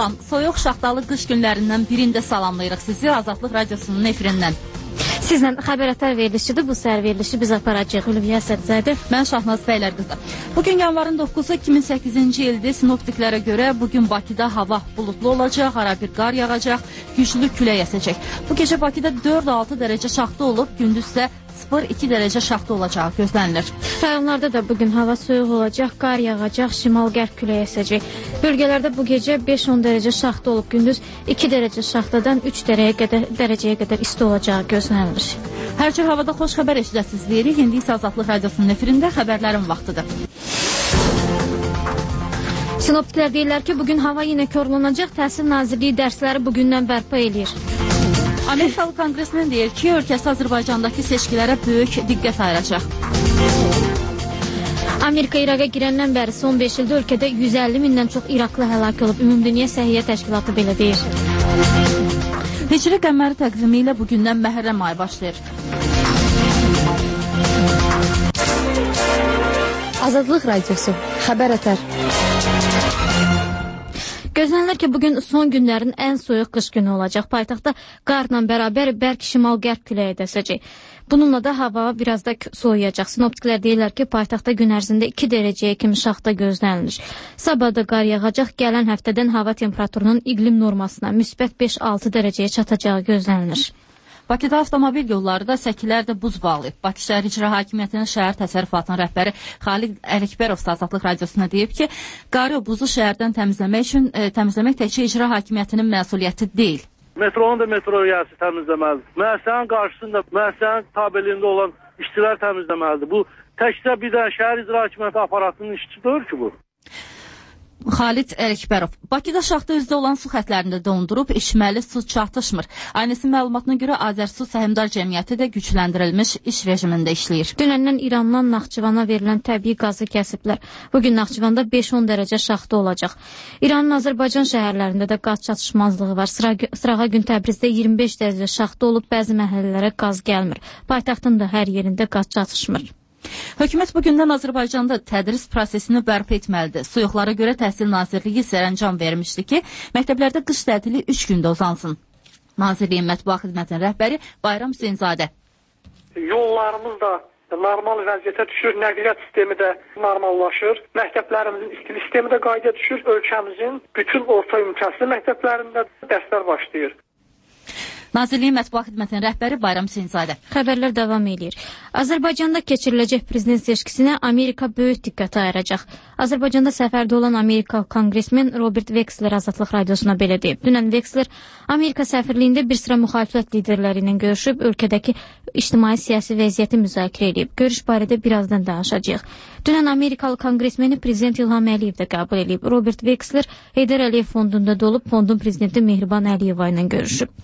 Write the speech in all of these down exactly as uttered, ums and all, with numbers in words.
Salam, soyuq şaxtalı qış günlərindən birində salamlayırıq sizi Azadlıq Radiosunun efirindən. Sizlə xəbərətər verilişidir. Bu səhər verilişi biz aparacaq. Ülviyə Əsədzədir. Mən Şahnaz Bəylər qızı. Bugün yanvarın doqquzu iki min səkkizinci ildir. Sinoptiklərə görə bugün Bakıda hava bulutlu olacaq, ara bir qar yağacaq, güclü külək əsəcək. Bu gecə Bakıda dörd altı dərəcə şaxta olub, gündüz isə sıfır iki dərəcə şaxta olacağı gözlənilir. Rayonlarda da bugün hava soyuq olacaq, qar yağacaq, şimal-qərb külək əsəcək. Bölgələrdə bu gecə beş on dərəcə şaxta olub, gündüz iki dərəcə şaxtadan üç dərəcəyə qədər, dərəcəyə qədər isti olacağı gözlənilir. Hər cür havada xoş xəbər eşidəsiniz deyirik. İndi isə Azadlıq Radiosunun efirində xəbərlərin vaxtıdır. Sinoptiklər deyirlər ki, bugün hava yenə korlanacaq, Təhsil Nazirliyi dərsləri bugündən bərpa eləyir. Amerikalı Konqresmen deyir ki, ölkəsi Azərbaycandakı seçkilərə böyük diqqət ayıracaq. Amerika İraqa girəndən bəri son beş ildə ölkədə yüz əlli mindən çox İraqlı həlak olub. Ümumdünya Səhiyyə Təşkilatı belə deyir. Hicri qəməri təqvimi ilə bugündən Məhərrəm ayı başlayır. Azadlıq Radiosu, xəbər ətər. Gözlənilir ki, bugün son günlərin ən soyuq qış günü olacaq. Paytaxtda qarla bərabər bərk şimal-qərb küləyi də əsəcək. Bununla da hava biraz da soyuyacaq. Sinoptiklər deyirlər ki, paytaxtda gün ərzində iki dərəcəyə kimi şaxta gözlənilir. Sabahda qar yağacaq, gələn həftədən hava temperaturunun iqlim normasına müsbət beş altı dərəcəyə çatacağı gözlənilir. Bakıda avtomobil yolları da səkilərdə buz bağlayıb. Bakı Şəhər İcra Hakimiyyətinin şəhər təsərrüfatının rəhbəri Xalid Ərəkbərov Azadlıq Radiosuna deyib ki, qarı buzu şəhərdən təmizləmək üçün e, təmizləmək təkcə İcra Hakimiyyətinin məsuliyyəti deyil. Metronun da metro rəisi təmizləməlidir. Müəssisənin qarşısında müəssisənin tabeliyində olan işçilər təmizləməlidir. Bu təkcə bir də şəhər İcra Hakimiyyəti aparatının işçisi deyil ki bu. Xalid Ərəkbərov. Bakıda şaxta üzdə olan su xətlərində dondurub, içməli su çatışmır. Aynəsi məlumatına görə Azərsu Səhmdar Cəmiyyəti də gücləndirilmiş iş rejimində işləyir. Dünəndən İrandan Naxçıvana verilən təbii qazı kəsiblər. Bugün Naxçıvanda beş on dərəcə şaxta olacaq. İranın Azərbaycan şəhərlərində də qaz çatışmazlığı var. Sıra, sırağa gün Təbrizdə iyirmi beş dərəcə şaxta olub, bəzi məhəllələrə qaz gəlmir. Paytaxtın da hər yerində qaz çatışmır. Hökumət bugündən Azərbaycanda tədris prosesini bərpa etməlidir. Suyuqlara görə Təhsil Nazirliyi sərəncam vermişdi ki, məktəblərdə qış tətili üç gündə uzansın. Nazirliyin mətbuat xidmətinin rəhbəri Bayram Hüseynzadə. Yollarımız da normal vəziyyətə düşür, nəqliyyat sistemi də normallaşır, məktəblərimizin istili sistemi də qaydaya düşür, ölkəmizin bütün orta ümumtəhsil məktəblərində dərslər başlayır. Nazirliyin mətbuat xidmətinin rəhbəri Bayram Hüseynzadə. Xəbərlər davam edir. Azərbaycanda keçiriləcək prezident seçkisinə Amerika böyük diqqət ayıracaq. Azərbaycanda səfərdə olan Amerikalı konqresmen Robert Wexler Azadlıq Radiosuna belə deyib. Dünən Wexler Amerika səfirliyində bir sıra müxalifət liderləri ilə görüşüb, ölkədəki ictimai siyasi vəziyyəti müzakirə edib. Görüş barədə birazdan danışacağıq. Dünən Amerikalı konqresmeni prezident İlham Əliyev də qəbul edib. Robert Wexler Heydər Əliyev fondunda da olub, fondun prezidenti Mehriban Əliyeva ilə görüşüb.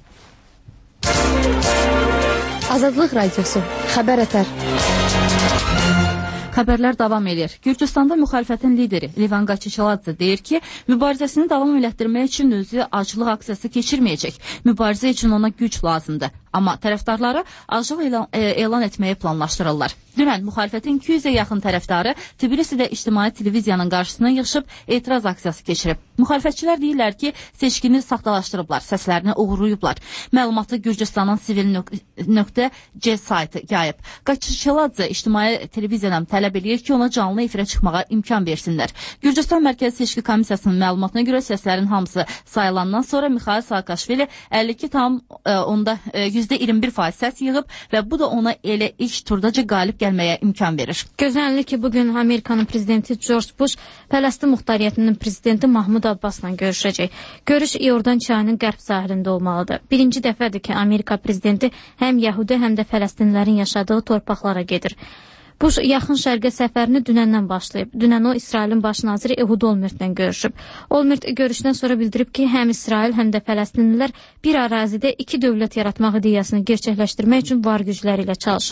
Azadlıq Radiosu, xəbər ətər. Xəbərlər davam edir. Gürcüstanda müxalifətin lideri Livanga Çiçaladze deyir ki, mübarizəsini davam elətdirmək üçün özü aclıq aksiyası keçirməyəcək. Mübarizə üçün ona güc lazımdır. Amma tərəfdarları aclıq elan, e, elan etməyi planlaşdırırlar. Dünən müxalifətin iki yüzə yaxın tərəfdarı Tbilisidə ictimai televiziyanın qarşısına yığışıb etiraz aksiyası keçirib. Müxalifətçilər deyirlər ki, seçkini saxtalaşdırıblar, səslərini uğurlayıblar. Məlumatı Gürcüstanın sivil nöqtə C saytı yayıb. Çiçaladze ictimai televiziyadan tələb edir ki, ona canlı efirə çıxmağa imkan versinlər. Gürcüstan Mərkəzi Seçki Komissiyasının məlumatına görə səslərin hamısı sayılandan sonra Mixail Saakashvili əlli iki tam onda yüzdə iyirmi bir faiz səs yığıb və bu da ona elə ilk turdaca qalib gəlməyə imkan verir. Gözlənilir ki, bugün Amerikanın prezidenti George Bush Fələstin Muxtariyyətinin prezidenti Mahmud Abbasla görüşəcək. Görüş İordan çayının qərb sahilində olmalıdır. Birinci dəfədir ki, Amerika prezidenti həm Yəhudi, həm də Fələstinlilərin yaşadığı torpaqlara gedir. Bush yaxın şərqə səfərini dünəndən başlayıb. Dünən o, İsrailin baş naziri Ehud Olmertlə görüşüb. Olmert görüşdən sonra bildirib ki, həm İsrail, həm də Fələstinlilər bir ərazidə iki dövlət yaratmaq ideyasını gerçəkləşdirmək üçün var gücləri ilə çalışırlar.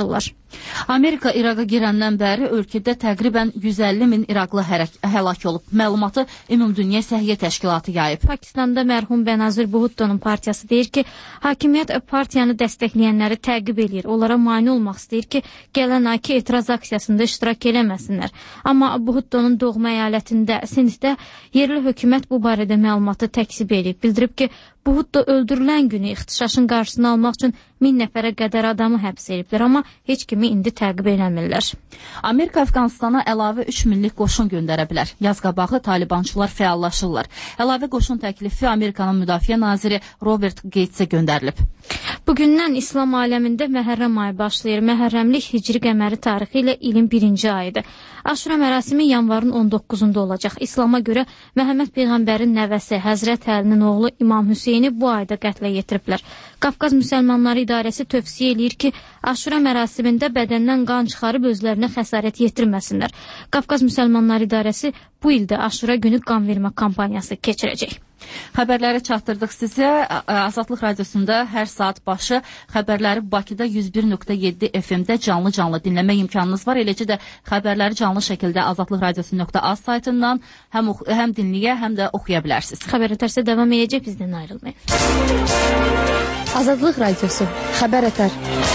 Amerika İraqa girəndən bəri ölkədə təqribən yüz əlli min İraqlı həlak olub. Məlumatı Ümumdünya Səhiyyə Təşkilatı yayıb. Pakistanda mərhum Benazir Bhutto'nun partiyası deyir ki, hakimiyyət partiyanı dəstəkləyənləri təqib edir. Onlara mane olmaq istəyir ki, gələn ayki etiraz aksiyasında iştirak eləməsinlər. Amma Bhutto'nun doğma əyalətində, Sindhdə yerli hökumət bu barədə məlumatı təkzib edib. Bildirib ki, Bhutto öldürülən günü ixtişaşın qarşısını almaq üçün min nəfərə qədər adamı həbs ediblər, amma heç kimi indi təqib eləmirlər. Amerika Əfqanistana əlavə üç minlik qoşun göndərə bilər. Yaz qabağı talibançılar fəallaşırlar. Əlavə qoşun təklifi Amerikanın müdafiə naziri Robert Gatesə göndərilib. Bugündən İslam aləmində Məhərrəm ayı başlayır. Məhərrəmlik hicri qəməri tarixi ilə ilin birinci ayıdır. Aşura mərasimi yanvarın on doqquzunda olacaq. İslama görə Məhəmməd Peyğəmbərin nəvəsi Həzrət Əlinin oğlu İmam Hüseyni bu ayda qətlə yetiriblər. Qafqaz müsəlmanları idarəsi tövsiyə eləyir ki, Aşura mərasimində bədəndən qan çıxarıb özlərinə xəsarət yetirməsinlər. Qafqaz müsəlmanları idarəsi bu ildə Aşura günü qan vermə kampaniyası keçirəcək. Xəbərləri çatdırdıq sizə. Azadlıq Radiosunda hər saat başı xəbərləri Bakıda yüz bir nöqtə yeddi F M-də canlı-canlı dinləmə imkanınız var. Eləcə də xəbərləri canlı şəkildə azadlıq radiosu nöqtə az saytından həm, həm dinləyə, həm də oxuya bilərsiniz. Xəbər ötərsə davam edəcək, bizdən ayrılmayın. Azadlıq Radiosu, Xəbər Ətər.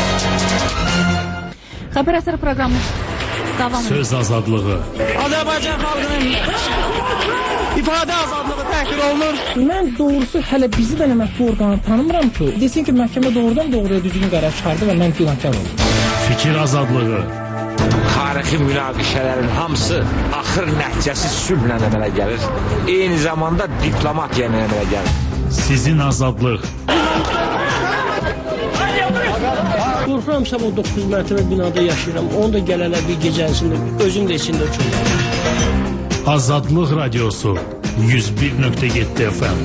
Xəbər Ətər proqramı davam edir. Söz azadlığı. Azərbaycan xalqının ifadə azadlığı təhqir olunur. Mən doğrusu hələ bizi də məhkəmə orqanı tanımıram ki, desin ki, məhkəmə doğrudan doğruya düzgün qərar çıxardı və mən günahkar oldum. Fikir azadlığı. Tarixi münaqişələrin hamısı axır nəticəsi sülhlə əmələ gəlir. Eyni zamanda diplomatiya ilə əmələ gəlir. Sizin azadlıq. Qorxuramsam o doqquz mərtəbə binada yaşayıram. Onu da gələnə bir gecəsində özüm də içində uçurum. Azadlıq Radiosu yüz bir nöqtə yeddi F M.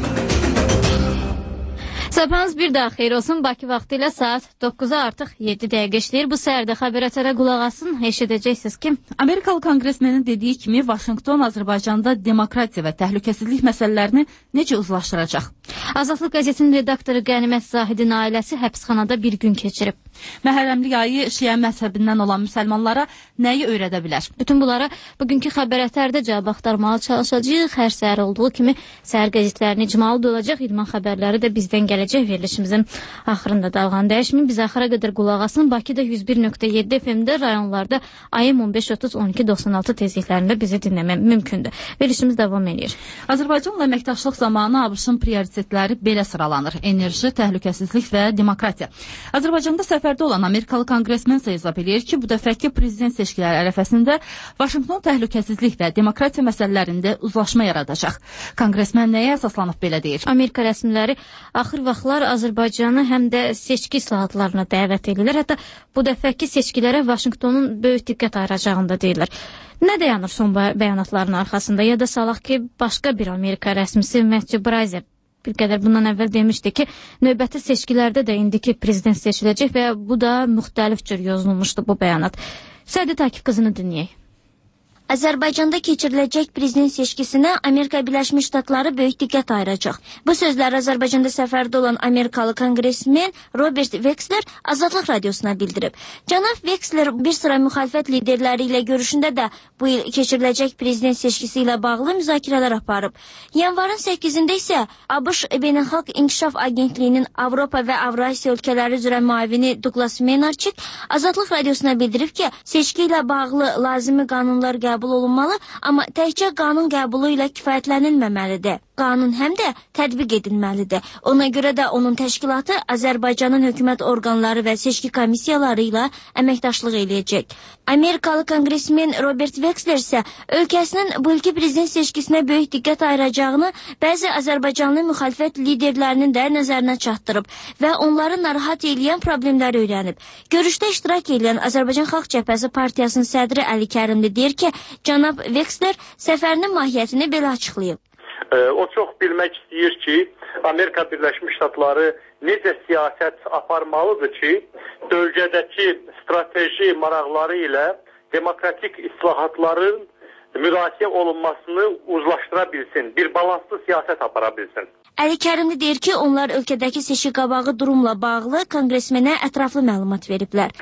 Sabahınız bir daha xeyir olsun. Bakı vaxtı ilə saat dokkuza artıq yeddi dəqiqə işləyir. Bu səhərdə Xəbər Ətərə qulaq asın. Eşidəcəksiniz ki, Amerikalı konqresmenin dediyi kimi Vaşinqton Azərbaycanda demokratiya və təhlükəsizlik məsələlərini necə uzlaşdıracaq? Azadlıq qəzetinin redaktoru Qənimət Zahidin ailəsi həbsxanada bir gün keçirib. Məhərrəmlik ayı Şiə məzhəbindən olan müsəlmanlara nəyi öyrədə bilər? Bütün bunlara bugünkü Xəbər Ətərdə cavab axtarmağa çalışacağıq. Hər səhər olduğu kimi səhər qəzetlərinin icmalı da olacaq. İdman xəbərləri də bizdən gələcək. Verilişimizin axırında dalğanı dəyişməyin. Biz axıra qədər qulaq asın. Bakıda yüz bir nöqtə yeddi F M-də, rayonlarda A M on beş otuz on iki doxsan altı tezliklərində bizi dinləmək mümkündür. Verilişimiz davam edir. Azərbaycanla əməkdaşlıq zamanı ABŞ-ın prioritetləri belə sıralanır: enerji, təhlükəsizlik və demokratiya. Azərbaycanda səfərdə olan Amerikalı konqresmen hesab edir ki, bu dəfəki prezident seçkiləri ərəfəsində Vaşinqton təhlükəsizlik və demokratiya məsələlərində uzlaşma yaradacaq. Konqresmen nəyə əsaslanıb belə deyir? Amerika rəsmiləri axır vaxtlar Azərbaycanı həm də seçki islahatlarına dəvət edirlər. Hətta bu dəfəki seçkilərə Vaşinqtonun böyük diqqət ayıracağını deyirlər. Nə dayanır son bəyanatların arxasında? Ya da salaq ki, başqa bir Amerika rəsmisi Matthew Braiser bir qədər bundan əvvəl demişdi ki, növbəti seçkilərdə də indiki prezident seçiləcək və bu da müxtəlif cür yazılmışdı bu bəyanat. Sədi Takif qızını dinləyək. Azərbaycanda keçiriləcək prezident seçkisinə Amerika Birləşmiş Ştatları böyük diqqət ayıracaq. Bu sözlər Azərbaycanda səfərdə olan Amerikalı konqresmen Robert Wexler Azadlıq Radiosuna bildirib. Cənab Wexler bir sıra müxalifət liderləri ilə görüşündə də bu il keçiriləcək prezident seçkisi ilə bağlı müzakirələr aparıb. Yanvarın səkkizində isə ABŞ Beynəlxalq İnkişaf Agentliyinin Avropa və Avrasiya ölkələri üzrə müavini Douglas Menarchik Azadlıq Radiosuna bildirib ki, seçki ilə bağlı lazımi qanunlar qəbul qəbul olunmalı, amma təkcə qanun qəbulu ilə kifayətlənilməməlidir. Qanun həm də tətbiq edilməlidir. Ona görə də onun təşkilatı Azərbaycanın hökumət orqanları və seçki komissiyaları ilə əməkdaşlıq eləyəcək. Amerikalı konqresmen Robert Wexler isə ölkəsinin bu ilki prezident seçkisinə böyük diqqət ayıracağını bəzi Azərbaycanlı müxalifət liderlərinin də nəzərinə çatdırıb və onları narahat edən problemləri öyrənib. Görüşdə iştirak edən Azərbaycan Xalq Cəbhəsi Partiyasının sədri Əli Kərimli deyir ki, cənab Wexler səfərinin mahiyyətini belə açıqlayıb. O çox bilmək istəyir ki, Amerika Birləşmiş Ştatları necə siyasət aparmalıdır ki, bölgədəki strateji maraqları ilə demokratik islahatların müdafiə olunmasını uzlaşdıra bilsin, bir balanslı siyasət apara bilsin. Əli Kərimli deyir ki, onlar ölkədəki seçki qabağı durumla bağlı konqresmenə ətraflı məlumat veriblər.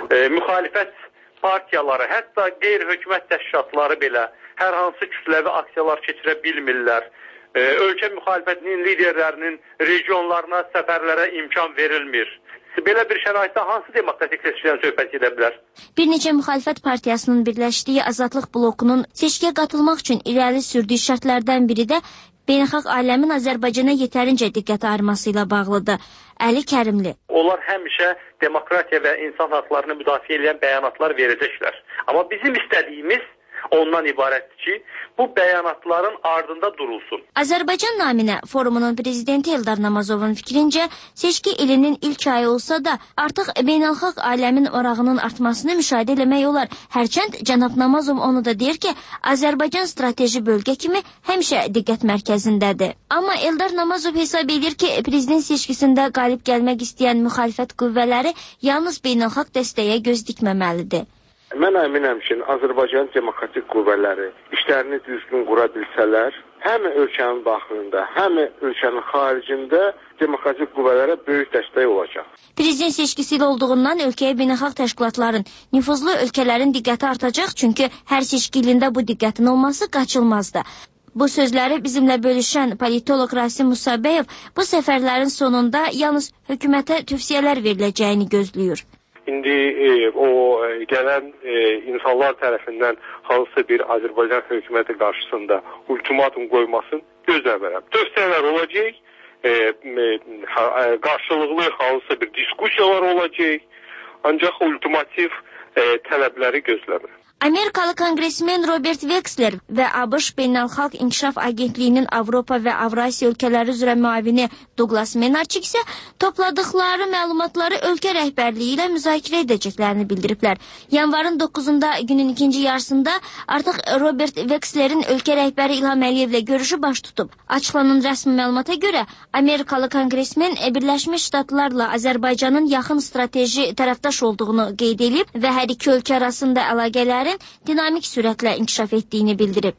e, müxalifət partiyaları, hətta qeyri-hökumət təşkilatları belə hər hansı kütləvi aksiyalar keçirə bilmirlər. E, ölkə müxalifətinin liderlərinin regionlarına, səfərlərə imkan verilmir. Belə bir şəraitdə hansı demokratik seçkidən söhbət edə bilər? Bir neçə müxalifət partiyasının birləşdiyi Azadlıq blokunun seçkiyə qatılmaq üçün irəli sürdüyü şərtlərdən biri də beynəlxalq aləmin Azərbaycana yetərincə diqqət ayırması ilə bağlıdır. Əli Kərimli. Onlar həmişə demokratiya və insan haqlarını müdafiə edən bəyanatlar verəcəklər. Amma bizim istədiyimiz ondan ibarətdir ki, bu bəyanatların ardında durulsun. Azərbaycan naminə forumunun prezidenti Eldar Namazovun fikrincə, seçki ilinin ilk ayı olsa da artıq beynəlxalq aləmin orağının artmasını müşahidə eləmək olar. Hərçənd cənab Namazov onu da deyir ki, Azərbaycan strateji bölgə kimi həmişə diqqət mərkəzindədir. Amma Eldar Namazov hesab edir ki, prezident seçkisində qalib gəlmək istəyən müxalifət qüvvələri yalnız beynəlxalq dəstəyə göz dikməməlidir. Mən əminəm ki, Azərbaycan demokratik qüvvələri işlərini düzgün qura bilsələr, həm ölkənin daxilində, həm ölkənin xaricində demokratik qüvvələrə böyük dəstək olacaq. Prezident seçkisi ilə olduğundan ölkəyə beynəlxalq təşkilatların, nüfuzlu ölkələrin diqqəti artacaq, çünki hər seçki ilində bu diqqətin olması qaçılmazdır. Bu sözləri bizimlə bölüşən politolog Rasim Musabeyev bu səfərlərin sonunda yalnız hökumətə tövsiyələr veriləcəyini gözləyir. İndi e, o e, gələn e, insanlar tərəfindən hansısa bir Azərbaycan hökuməti qarşısında ultimatum qoymasın gözləmirəm. Tövsiyələr olacaq, e, e, qarşılıqlı hansısa bir diskusiyalar olacaq, ancaq ultimativ e, tələbləri gözləmirəm. Amerikalı konqresmen Robert Veksler və ABŞ Beynəlxalq İnkişaf Agentliyinin Avropa və Avrasiya ölkələri üzrə müavini Douglas Menarçik isə topladıqları məlumatları ölkə rəhbərliyi ilə müzakirə edəcəklərini bildiriblər. Yanvarın doqquzunda günün ikinci yarısında artıq Robert Vekslerin ölkə rəhbəri İlham Əliyevlə görüşü baş tutub. Açıqlanan rəsmi məlumata görə Amerikalı konqresmen Birləşmiş Ştatlarla Azərbaycanın yaxın strateji tərəfdaş olduğunu qeyd edib və hər iki ölkə arasında əlaqələr dinamik sürətlə inkişaf etdiyini bildirib.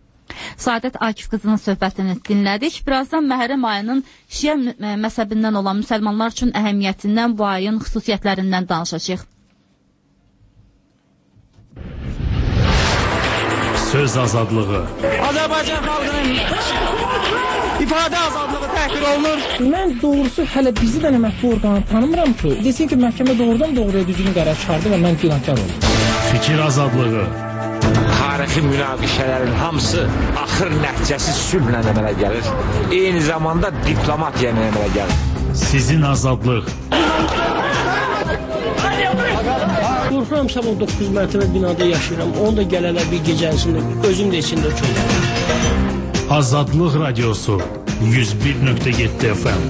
Saadət Akif qızının söhbətini dinlədik. Birazdan Məhərrəm ayının Şiə məzhəbindən olan müsəlmanlar üçün əhəmiyyətindən, bu ayın xüsusiyyətlərindən danışacağıq. Söz azadlığı. Azərbaycan xalqının ifadə azadlığı təhqir olunur. Mən doğrusu hələ bizi də mətbu orqanı tanımıram ki, desin ki, məhkəmə doğrudan doğruya düzgün qərar çıxardı və mən günahkar oldum. Fikir azadlığı. Tarixi münaqişələrin hamısı axır nəticəsi sülhlə əmələ gəlir. Eyni zamanda diplomatiya ilə əmələ gəlir. Sizin azadlıq. Qorxuram, sabah doqquz mərtəbə binada yaşayıram. Onu da gələlər bir gecəsində, özüm də içində çöldüm. Azadlıq radiosu yüz bir nöqtə yeddi F M.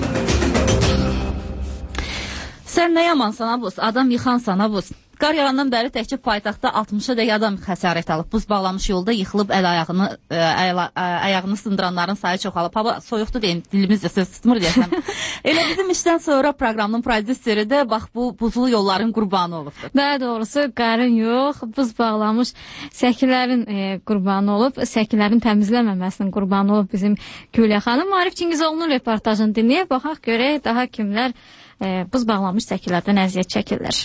Sən nə yamansan abuz, adam yıxansan abuz. Qar yağandan bəri təkcə paytaxtda altmışa dək adam xəsarət alıb. Buz bağlamış yolda yıxılıb əl ayağını əl, ayağını sındıranların sayı çoxalıb. Hava soyuqdur deyim, dilimizdə söz tutmur deyəsəm. Elə bizim işdən sonra proqramın prodüseri də bax bu buzlu yolların qurbanı olubdur. Daha doğrusu qarın yox, buz bağlamış səkilərin e, qurbanı olub, səkilərin təmizləməməsinin qurbanı olub bizim Gülya xanım. Arif Cingizoğlu'nun reportajını dinləyib baxaq görək daha kimlər e, buz bağlamış səkilərdən əziyyət çəkirlər.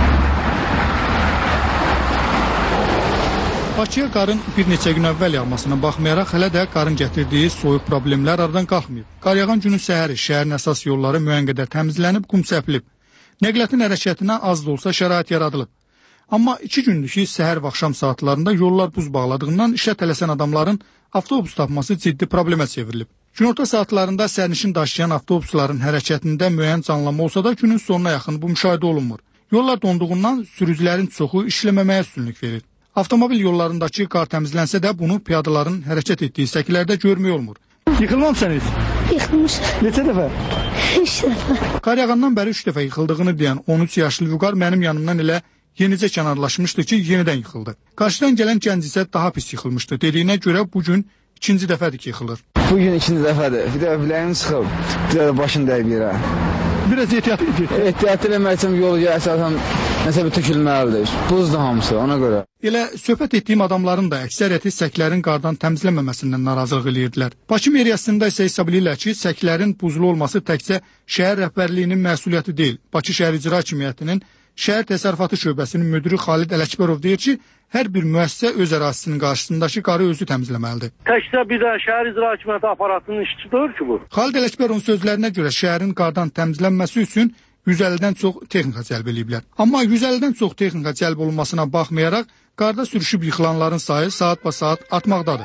Bakıya qarın bir neçə gün əvvəl yağmasına baxmayaraq hələ də qarın gətirdiyi soyuq problemlər aradan qalxmayıb. Qar yağan günün səhəri şəhərin əsas yolları müəyyən təmizlənib, qum səpilib. Nəqliyyatın hərəkətinə az da olsa şərait yaradılıb. Amma iki gündür ki, səhər və axşam saatlarında yollar buz bağladığından işə tələsən adamların avtobus tapması ciddi problemə çevrilib. Günorta saatlarında sərnişin daşıyan avtobusların hərəkətində müəyyən canlanma olsa da günün sonuna yaxın bu müşahidə olunmur. Yollar donduğundan sürücülərin çoxu işləməməyə üstünlük verir. Avtomobil yollarındakı qar təmizlənsə də bunu piyadaların hərəkət etdiyi səkilərdə görmək olmur. Yıxılmamısınız? Yıxılmışam. Neçə dəfə? Üç dəfə. Qar yağandan bəri üç dəfə yıxıldığını deyən on üç yaşlı Vüqar mənim yanımdan elə yenicə kənarlaşmışdı ki, yenidən yıxıldı. Qarşıdan gələn gənc isə daha pis yıxılmışdı. Dediyinə görə bugün ikinci dəfədir ki, yıxılır. Bugün ikinci dəfədir. Bir də biləyim çıxıb, bir də başım dəyib yerə. Biraz ehtiyat edin. Ehtiyat eləmək üçün yolu əsasən nəsə bir tökülməlidir. Buzdur hamısı, ona görə. Elə söhbət etdiyim adamların da əksəriyyəti səklərin qardan təmizlənməməsindən narazılıq eləyirdilər. Bakı meriyasında isə hesab edirlər ki, səklərin buzlu olması təkcə şəhər rəhbərliyinin məsuliyyəti deyil, Bakı şəhər icra hakimiyyətinin Şəhər Təsərrüfatı şöbəsinin müdiri Xalid Ələkbərov deyir ki, hər bir müəssisə öz ərazisinin qarşısındakı qarı özü təmizləməlidir. Təkcə bir də şəhər icra hakimiyyəti aparatının işçisidir ki bu. Xalid Ələkbərovun sözlərinə görə şəhərin qardan təmizlənməsi üçün yüz əllidən çox texnika cəlb ediblər. Amma yüz əllidən çox texnika cəlb olunmasına baxmayaraq, qarda sürüşüb yıxılanların sayı saat ba saat artmaqdadır.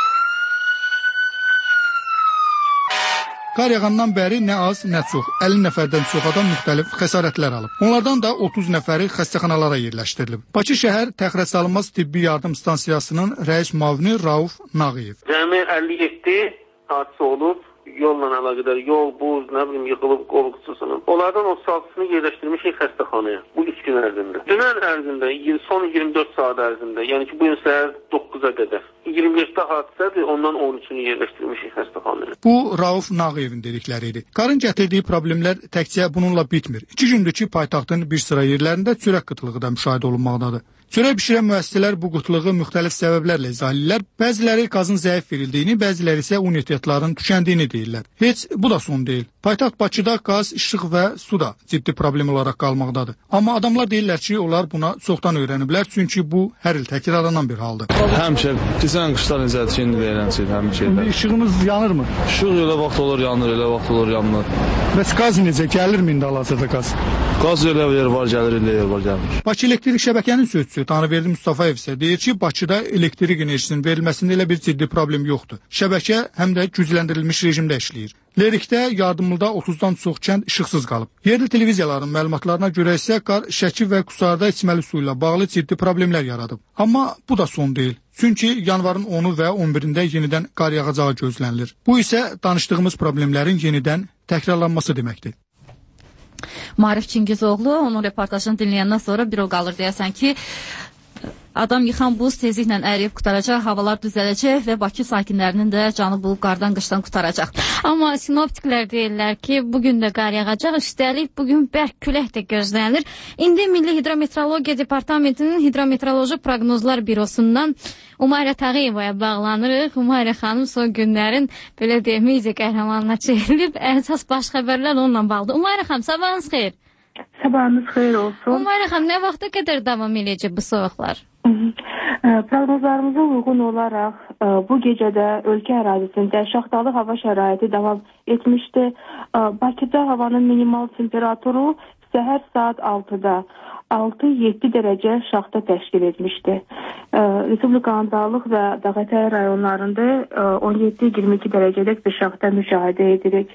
Qar yağandan bəri nə az, nə çox, əlli nəfərdən çox adam müxtəlif xəsarətlər alıb. Onlardan da otuz nəfəri xəstəxanalara yerləşdirilib. Bakı şəhər təxirəsalınmaz tibbi yardım stansiyasının rəis müavini Rauf Nağıyev. Cəmi əlli yeddi hadisə olub. Yolla əlaqədar yol, buz, nə bilim, yıxılıb, qolqusuzunun. Onlardan otuz altısını yerləşdirmişik xəstəxanaya bu üç gün ərzində. Dünən ərzində, son iyirmi dörd saat ərzində, yəni ki, bu gün səhər doqquza qədər. iyirmi yeddi hadisədir, ondan on üçünü yerləşdirmişik xəstəxanaya. Bu, Rauf Nağıyevin dedikləri idi. Qarın gətirdiyi problemlər təkcə bununla bitmir. İki gündür ki, paytaxtın bir sıra yerlərində çörək qıtlığı da müşahidə olunmaqdadır. Çörək bişirən müəssisələr bu qıtlığı müxtəlif səbəblərlə izah edirlər. Bəziləri qazın zəif verildiyini, bəziləri isə un ehtiyatlarının tükəndiyini deyirlər. Heç bu da son deyil. Paytaxt Bakıda qaz, işıq və su da ciddi problem olaraq qalmaqdadır. Amma adamlar deyirlər ki, onlar buna çoxdan öyrəniblər, çünki bu hər il təkrarlanan bir haldır. Həmişə, keçən qışlar necədir ki, indi deyilən şey, həmin şeylər. İşığınız yanırmı? İşıq elə vaxt olur, yanır, elə vaxt olur, yanmır. Bəs qaz necə? Gəlirmi indi hal-hazırda qaz? Qaz elə yer var, gəlir, elə yer var, gəlmir. Bakı Elektrik Şəbəkənin sözçüsü Tanrıverdi Mustafayev isə deyir ki, Bakıda elektrik enerjisinin verilməsində elə bir ciddi problem yoxdur. Şəbəkə həm də gücləndirilmiş rejimdə işləyir. Lerikdə yardımlıda otuzdan çox kənd işıqsız qalıb. Yerli televiziyaların məlumatlarına görə isə qar Şəki və Qusarda içməli su ilə bağlı ciddi problemlər yaradıb. Amma bu da son deyil. Çünki yanvarın onu və on birində yenidən qar yağacağı gözlənilir. Bu isə danışdığımız problemlərin yenidən təkrarlanması deməkdir. Marif Çingizoğlu onun reportajını dinləyəndən sonra bir o qalır deyəsən ki, adam yıxan buz tezliklə əriyib qutaracaq, havalar düzələcək və Bakı sakinlərinin də canı bu qardan qışdan qutaracaq. Amma sinoptiklər deyirlər ki, bugün də qar yağacaq, üstəlik bugün bərk külək də gözlənilir. İndi Milli Hidrometeorologiya Departamentinin Hidrometeoroloji Proqnozlar Bürosundan Umayra Tağıyevaya bağlanırıq. Umayra xanım son günlərin belə deyək, media qəhrəmanına çevrilib, əsas baş xəbərlər onunla bağlıdır. Umayra xanım, sabahınız xeyir. Sabahınız xeyir olsun. Umayra xanım, nə vaxta qədər davam edəcək bu soyuqlar? Proqnozlarımıza uyğun olaraq bu gecədə ölkə ərazisində şaxtalı hava şəraiti davam etmişdi. Bakıda havanın minimal temperaturu səhər saat altıda altı yeddi dərəcə şaxta təşkil etmişdi. Respublikanın dağlıq və dağətəyi rayonlarında on yeddi iyirmi iki dərəcədək bir şaxta müşahidə edirik.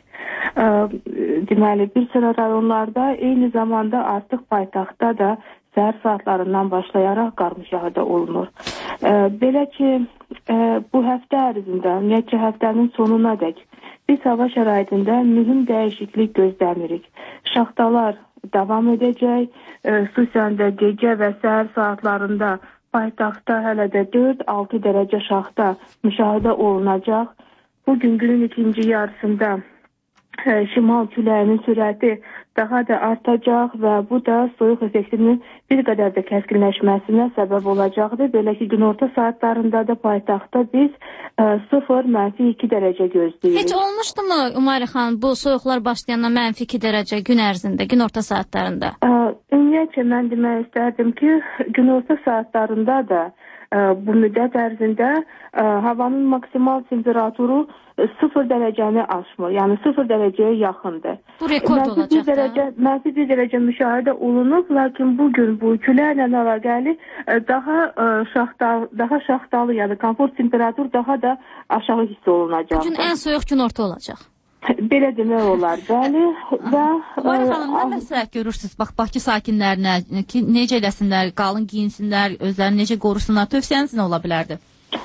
Deməli, bir sıra rayonlarda eyni zamanda artıq paytaxtda da səhər saatlarından başlayaraq qar müşahidə olunur. Belə ki, bu həftə ərzində, ümumiyyətcə həftənin sonuna dək biz hava şəraitində mühüm dəyişiklik gözləmirik. Şaxtalar davam edəcək, xüsusən də gecə və səhər saatlarında paytaxtda hələ də dörd altı dərəcə şaxta müşahidə olunacaq. Bugün günün ikinci yarısında şimal küləyinin sürəti daha da artacaq və bu da soyuq effektinin bir qədər də kəskinləşməsinə səbəb olacaqdır. Belə ki, günorta saatlarında da paytaxtda biz sıfır mənfi iki dərəcə gözləyirik. Heç olmuşdu mu Umayra xanım bu soyuqlar başlayandan mənfi iki dərəcə gün ərzində, günorta saatlarında? Ümumiyyətcə, mən demək istərdim ki, günorta saatlarında da bu müddət ərzində havanın maksimal temperaturu sıfır dərəcəni aşmır. Yəni sıfır dərəcəyə yaxındır. Bu rekord olacaq da. Mənfi bir dərəcə müşahidə olunub, lakin bugün bu küləklə əlaqəli daha şaxtalı, daha şaxtalı, yəni komfort temperatur daha da aşağı hiss olunacaq. Bugün ən soyuq günorta olacaq. Belə demək olar, bəli. Və Umayra xanım, nə məsləhət görürsünüz? Bax, Bakı sakinlərinə ki, necə eləsinlər, qalın giyinsinlər, özlərini necə qorusunlar? Tövsiyəniz nə ola bilərdi?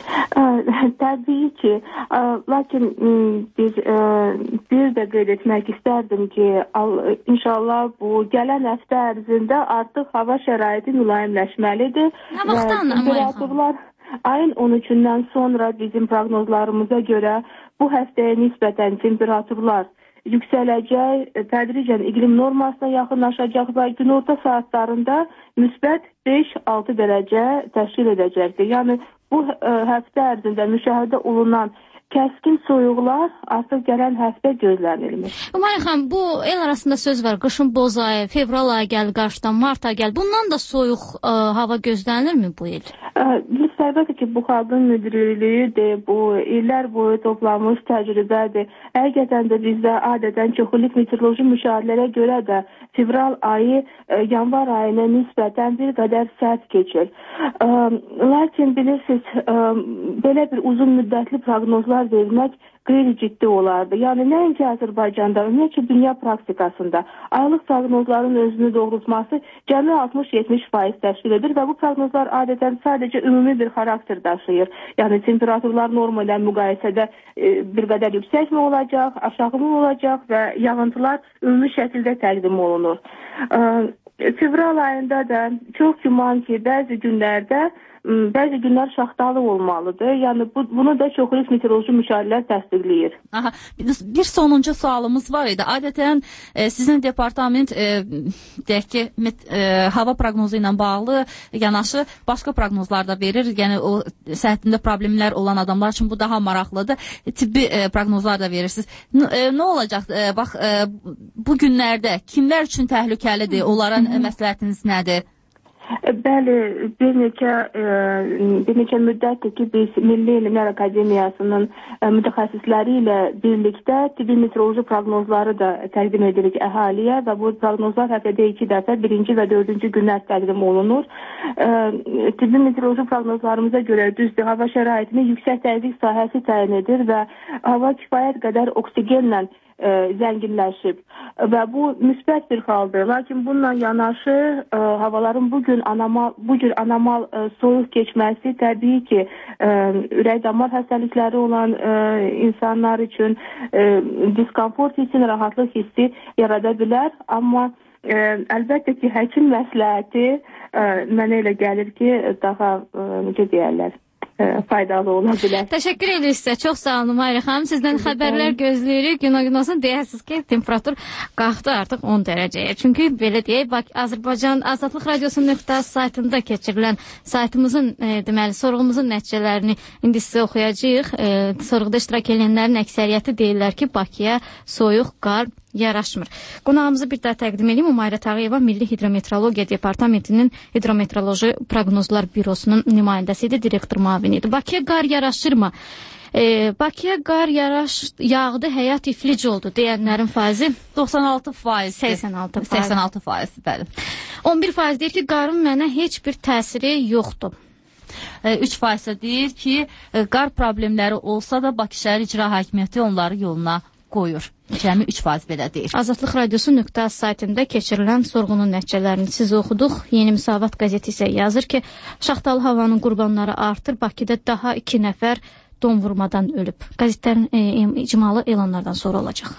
Təbii ki, lakin bir, bir də qeyd etmək istərdim ki, inşallah bu gələn həftə ərzində artıq hava şəraiti mülayimləşməlidir. Nə vaxtdan Umayra xanım? Ayın on üçündən sonra bizim proqnozlarımıza görə bu həftəyə nisbətən temperaturlar yüksələcək, tədricən iqlim normasına yaxınlaşacaq və günorta saatlarında müsbət beş altı dərəcə təşkil edəcəkdir. Yəni bu həftə ərzində müşahidə olunan kəskin soyuqlar artıq gələn həftə gözlənilmiş. Umarım xanım, bu el arasında söz var. Qışın boz ayı, fevral ayı gəl, qarşıdan mart ayı gəl. Bundan da soyuq ə, hava gözlənilirmi bu il? Biz əlbəttə ki, bu xalqın müdürlüyüdür, bu illər boyu toplanmış təcrübədir. Həqiqətən də bizdə adətən çoxillik meteoroloji müşahidələrə görə də fevral ayı yanvar ayına nisbətən bir qədər sərt keçir. Lakin bilirsiniz, belə bir uzun müddətli proqnozlar vermək qeyri-ciddi olardı. Yəni, nəinki Azərbaycanda, ümumiyyətlə dünya praktikasında aylıq proqnozların özünü doğrultması cəmi altmış yetmiş faiz təşkil edir və bu proqnozlar adətən sadəcə ümumi bir xarakter daşıyır. Yəni, temperaturlar norma ilə müqayisədə e, bir qədər yüksək mi olacaq, aşağı mı olacaq və yağıntılar ümumi şəkildə təqdim olunur. E, fevral ayında da çox güman ki, bəzi günlərdə bəzi günlər şaxtalı olmalıdır. Yəni bu, bunu da çoxlu meteoroloji müşahidələr təsdiqləyir. Aha, bir sonuncu sualımız var idi. Adətən e, sizin departament e, deyək ki, met, e, hava proqnozu ilə bağlı yanaşı başqa proqnozlar da verir. Yəni o səhhətində problemlər olan adamlar üçün bu daha maraqlıdır. E, tibbi e, proqnozlar da verirsiniz. N e, nə olacaq? E, bax e, bu günlərdə kimlər üçün təhlükəlidir? Onlara məsləhətiniz nədir? Bəli, bir neçə, e, bir neçə müddətdir ki, biz Milli Elmlər Akademiyasının e, mütəxəssisləri ilə birlikdə tibbi meteoroloji proqnozları da təqdim edirik əhaliyə və bu proqnozlar həftədə iki dəfə birinci və dördüncü günlər təqdim olunur. E, tibbi meteoroloji proqnozlarımıza görə düzdür, hava şəraitini yüksək təzyiq sahəsi təyin edir və hava kifayət qədər oksigenlə E, zənginləşib və bu müsbət bir haldır. Lakin bununla yanaşı e, havaların bugün anormal, bu cür anormal e, soyuq keçməsi təbii ki, e, ürək-damar xəstəlikləri olan e, insanlar üçün e, diskomfort hissi, rahatlıq hissi yarada bilər. Amma e, əlbəttə ki, həkim məsləhəti e, mənə elə gəlir ki, daha e, necə deyərlər, faydalı ola bilər. Təşəkkür edirik sizə. Çox sağ olun Mayra xanım. Sizdən xəbərlər gözləyirik. Gün o gün olsun deyəsiniz ki, temperatur qalxdı artıq on dərəcəyə. Çünki belə deyək, bax Azərbaycan Azadlıq Radiosu nöqtə saytında keçirilən saytımızın e, deməli sorğumuzun nəticələrini indi sizə oxuyacağıq. E, sorğuda iştirak edənlərin əksəriyyəti deyirlər ki, Bakıya soyuq qar yaraşmır. Qonağımızı bir daha təqdim edeyim. Umayra Tağıyeva Milli Hidrometeorologiya Departamentinin Hidrometeoroloji Proqnozlar Bürosunun nümayəndəsidir, direktor müavinidir. Bakıya qar yaraşırmı? E, Bakıya qar yaraş, yağdı, həyat iflic oldu deyənlərin faizi doxsan altı faiz. səksən altı faiz. səksən altı faiz, bəli. on bir faiz deyir ki, qarın mənə heç bir təsiri yoxdur. üç faiz deyir ki, qar problemləri olsa da Bakı şəhər icra hakimiyyəti onları yoluna qoyur. Cəmi üç faiz belə deyir. Azadlıq Radiosu nöqtə saytında keçirilən sorğunun nəticələrini siz oxuduq. Yeni Müsavat qəzeti isə yazır ki, şaxtalı havanın qurbanları artır. Bakıda daha iki nəfər donvurmadan ölüb. Qəzetlərin e, icmalı elanlardan sonra olacaq.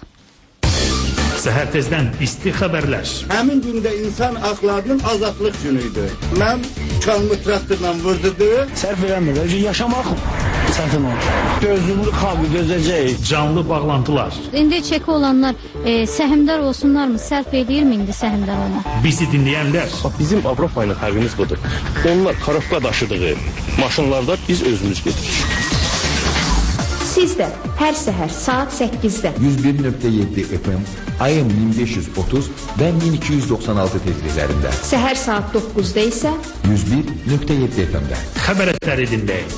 Səhər tezdən isti xəbərlər. Həmin gündə insan haqlarının azadlıq günüydü. Mən çalmı traktorla vurdudu. Sərf eləmir, yaşamaq çətin olur. Gözümlü xalqı dözəcək. Canlı bağlantılar. İndi çeki olanlar e, səhmdar olsunlarmı? Sərf eləyirmi indi səhmdar olmaq? Bizi dinləyənlər. Bizim Avropa ilə fərqimiz budur. Onlar karofka daşıdığı maşınlarda biz özümüz gedirik. Siz də hər səhər saat səkkizdə yüz bir nöqtə yeddi F M, A M min beş yüz otuz və min iki yüz doxsan altı tezliklərində. Səhər saat doqquzda isə yüz bir nöqtə yeddi F M-də. Xəbərləri dinləyin.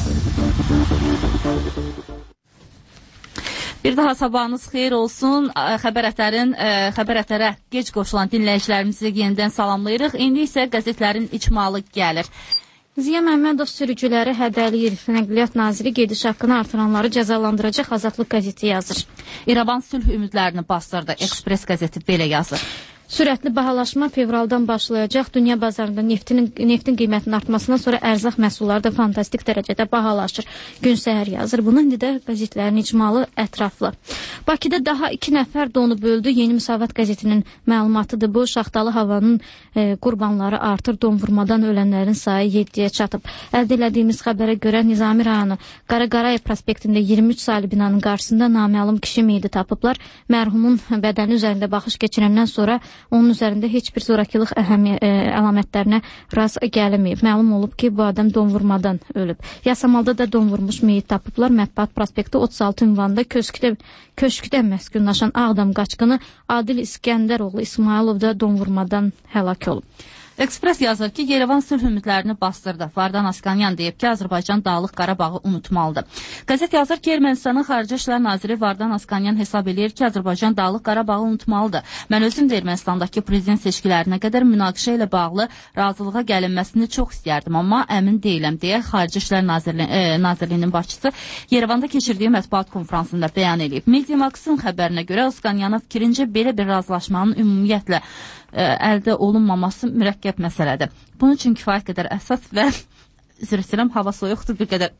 Bir daha sabahınız xeyir olsun. Xəbər ətərin, xəbər ətərə gec qoşulan dinləyicilərimizi yenidən salamlayırıq. İndi isə qəzetlərin icmalı gəlir. Ziya Məmmədov sürücüləri hədəliyir. Nəqliyyat naziri gediş haqqını artıranları cəzalandıracaq. Azadlıq qəzeti yazır. İrəvan sülh ümidlərini bastırdı. Ekspres qəzeti belə yazır. Sürətli bahalaşma fevraldan başlayacaq. Dünya bazarında neftin, neftin qiymətinin artmasından sonra ərzaq məhsulları da fantastik dərəcədə bahalaşır. Gün səhər yazır. Bunu indi də qəzetlərin icmalı ətraflı. Bakıda daha iki nəfər donub öldü. Yeni Müsavat qəzetinin məlumatıdır. Bu şaxtalı havanın e, qurbanları artır. Donvurmadan ölənlərin sayı yeddiyə çatıb. Əldə elədiyimiz xəbərə görə Nizami rayonu Qaraqarayev prospektində iyirmi üç saylı binanın qarşısında naməlum kişi meyidi tapıblar. Mərhumun bədəni üzərində baxış keçirəndən sonra onun üzərində heç bir zorakılıq əhəmi, ə, əlamətlərinə rast gəlinməyib. Məlum olub ki, bu adam donvurmadan ölüb. Yasamalda da donvurmuş meyit tapıblar. Mətbuat prospekti otuz altı ünvanında köşkdə, köşkdə məskunlaşan Ağdam qaçqını Adil İskəndəroğlu İsmailov da donvurmadan həlak olub. Ekspres yazır ki, Yerevan sülh ümidlərini bastırdı. Vardan Askanyan deyib ki, Azərbaycan Dağlıq Qarabağı unutmalıdır. Qəzet yazır ki, Ermənistanın Xarici İşlər Naziri Vardan Askanyan hesab edir ki, Azərbaycan Dağlıq Qarabağı unutmalıdır. Mən özüm də Ermənistandakı prezident seçkilərinə qədər münaqişə ilə bağlı razılığa gəlinməsini çox istəyərdim, amma əmin deyiləm deyə Xarici İşlər Nazirli e, Nazirliyinin başçısı Yerevanda keçirdiyi mətbuat konfransında bəyan edib. Mediamax'ın xəbərinə görə Askanyanın fikrincə belə bir razılaşmanın ümumiyyətlə ə, əldə olunmaması mürəkkəb məsələdir. Bunun üçün kifayət qədər əsas və üzr istəyirəm, hava soyuqdur bir qədər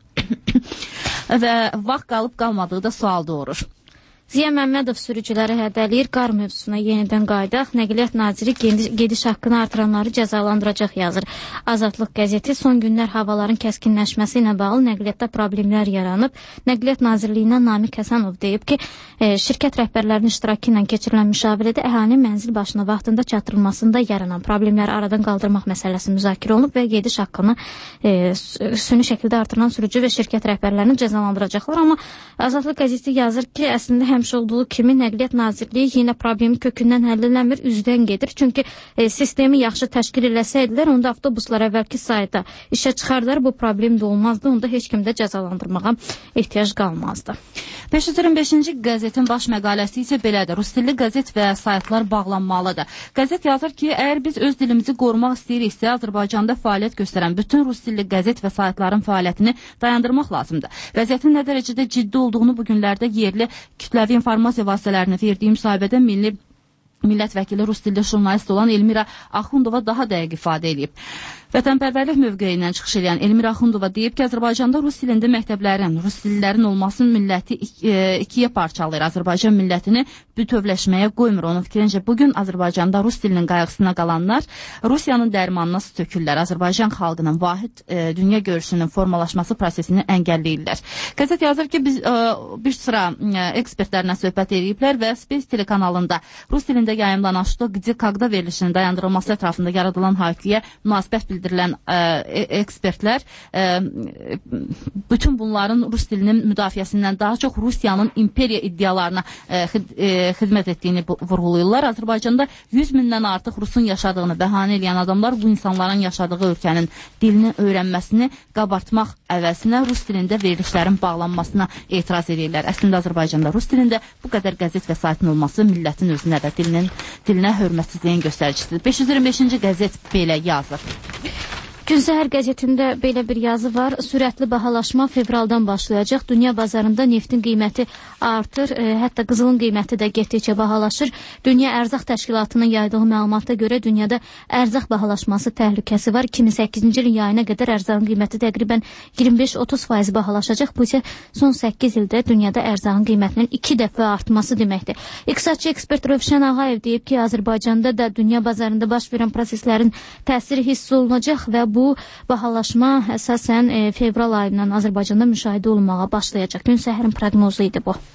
və vaxt qalıb qalmadığı da sual doğurur. Ziya Məmmədov sürücüləri hədələyir, qar mövzusuna yenidən qaydaq. Nəqliyyat Naziri gediş haqqını artıranları cəzalandıracaq yazır. Azadlıq qəzeti son günlər havaların kəskinləşməsi ilə bağlı nəqliyyatda problemlər yaranıb. Nəqliyyat Nazirliyindən Namiq Həsənov deyib ki, e, şirkət rəhbərlərinin iştirakı ilə keçirilən müşavirədə əhalinin mənzil başına vaxtında çatdırılmasında yaranan problemləri aradan qaldırmaq məsələsi müzakirə olunub və gediş haqqını e, süni şəkildə artıran sürücü və şirkət rəhbərlərini cəzalandıracaqlar. Amma Azadlıq qəzeti yazır ki, əslində həmişə olduğu kimi Nəqliyyat Nazirliyi yenə problemi kökündən həll eləmir, üzdən gedir. Çünki e, sistemi yaxşı təşkil eləsəydilər, onda avtobuslar əvvəlki sayda işə çıxardılar, bu problem də olmazdı, onda heç kim də cəzalandırmağa ehtiyac qalmazdı. beş yüz iyirmi beşinci qəzetin baş məqaləsi isə belədir. Rus dilli qəzet və saytlar bağlanmalıdır. Qəzet yazır ki, əgər biz öz dilimizi qorumaq istəyiriksə, Azərbaycanda fəaliyyət göstərən bütün rus dilli qəzet və saytların fəaliyyətini dayandırmaq lazımdır. Vəziyyətin nə dərəcədə ciddi olduğunu bu günlərdə yerli kütləvi informasiya vasitələrinə verdiyi müsahibədə milli millət vəkili rus dilli jurnalist olan Elmira Axundova daha dəqiq ifadə edib. Vətənpərvərlik mövqeyindən çıxış edən Elmira Axundova deyib ki, Azərbaycanda rus dilində məktəblərin, rus dillilərin olmasının milləti ikiyə parçalayır. Azərbaycan millətini bütövləşməyə qoymur. Onun fikrincə, bugün Azərbaycanda rus dilinin qayğısına qalanlar Rusiyanın dərmanına su tökürlər. Azərbaycan xalqının vahid e, dünya görüşünün formalaşması prosesini əngəlləyirlər. Qəzet yazır ki, biz e, bir sıra e, ekspertlərlə söhbət ediblər və Space telekanalında rus dilində yayımlanan Что, где, когда verilişinin dayandırılması ətrafında yaradılan haifliyə münasibət bildirilən ə, ekspertlər ə, bütün bunların rus dilinin müdafiəsindən daha çox Rusiyanın imperiya iddialarına ə, xid, ə, xidmət etdiyini vurğulayırlar. Azərbaycanda yüz mindən artıq rusun yaşadığını bəhanə edən adamlar bu insanların yaşadığı ölkənin dilini öyrənməsini qabartmaq əvəzinə rus dilində verilişlərin bağlanmasına etiraz edirlər. Əslində Azərbaycanda rus dilində bu qədər qəzet və saytın olması millətin özünə və dilinin, dilinə hörmətsizliyin göstəricisidir. beş yüz iyirmi beşinci qəzet belə yazır. Gün Səhər qəzetində belə bir yazı var. Sürətli bahalaşma fevraldan başlayacaq. Dünya bazarında neftin qiyməti artır. E, hətta qızılın qiyməti də getdikcə bahalaşır. Dünya Ərzaq Təşkilatının yaydığı məlumata görə dünyada ərzaq bahalaşması təhlükəsi var. iki min səkkizinci ilin yayına qədər ərzağın qiyməti təqribən iyirmi beş otuz faiz bahalaşacaq. Bu isə son səkkiz ildə dünyada ərzağın qiymətinin iki dəfə artması deməkdir. İqtisadçı ekspert Rövşən Ağayev deyib ki, Azərbaycanda da dünya bazarında baş verən proseslərin təsiri hiss olunacaq və bu bahalaşma əsasən e, fevral ayından Azərbaycanda müşahidə olunmağa başlayacaq. Gün Səhərin proqnozu idi bu.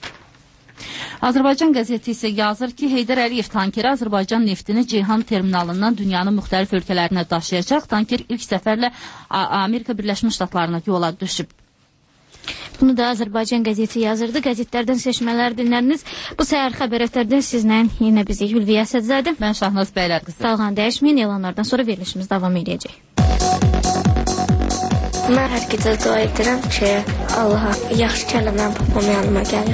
Azərbaycan qəzeti isə yazır ki, Heydər Əliyev tankeri Azərbaycan neftini Ceyhan terminalından dünyanın müxtəlif ölkələrinə daşıyacaq. Tanker ilk səfərlə Amerika Birləşmiş Ştatlarına yola düşüb. Bunu da Azərbaycan qəzeti yazırdı. Qəzetlərdən seçmələr dinləriniz. Bu səhər xəbərətlərdən sizlə yenə bizi Hülviyə Əsədzadə. Mən Şahnaz Bəylər qızı. Salğan dəyişməyin, elanlardan sonra verilişimiz davam edəcək. Mən hər gecə dua edirəm ki, Allaha yaxşı kəlmələr papam yanıma gəlir.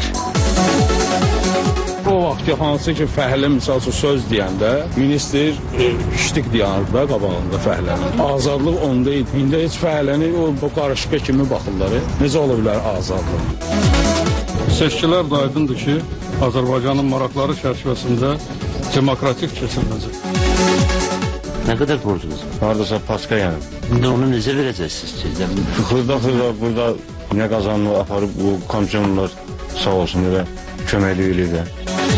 O vaxt hansı ki, fəhlə misal üçün söz deyəndə, minister e, ştik deyərdi da qabağında fəhlənin. Azadlıq onda idi. İndi heç fəhləni o, o qarışıqa kimi baxırlar. E? Necə ola bilər azadlıq? Seçkilər də aydındır ki, Azərbaycanın maraqları çərçivəsində demokratik keçiriləcək. Nə qədər borcunuz? Haradasa paska yəni. İndi onu necə verəcəksiniz sizdən? Xırda-xırda burada nə qazanını aparıb bu komissiyonlar sağ olsun elə köməklik eləyirlər.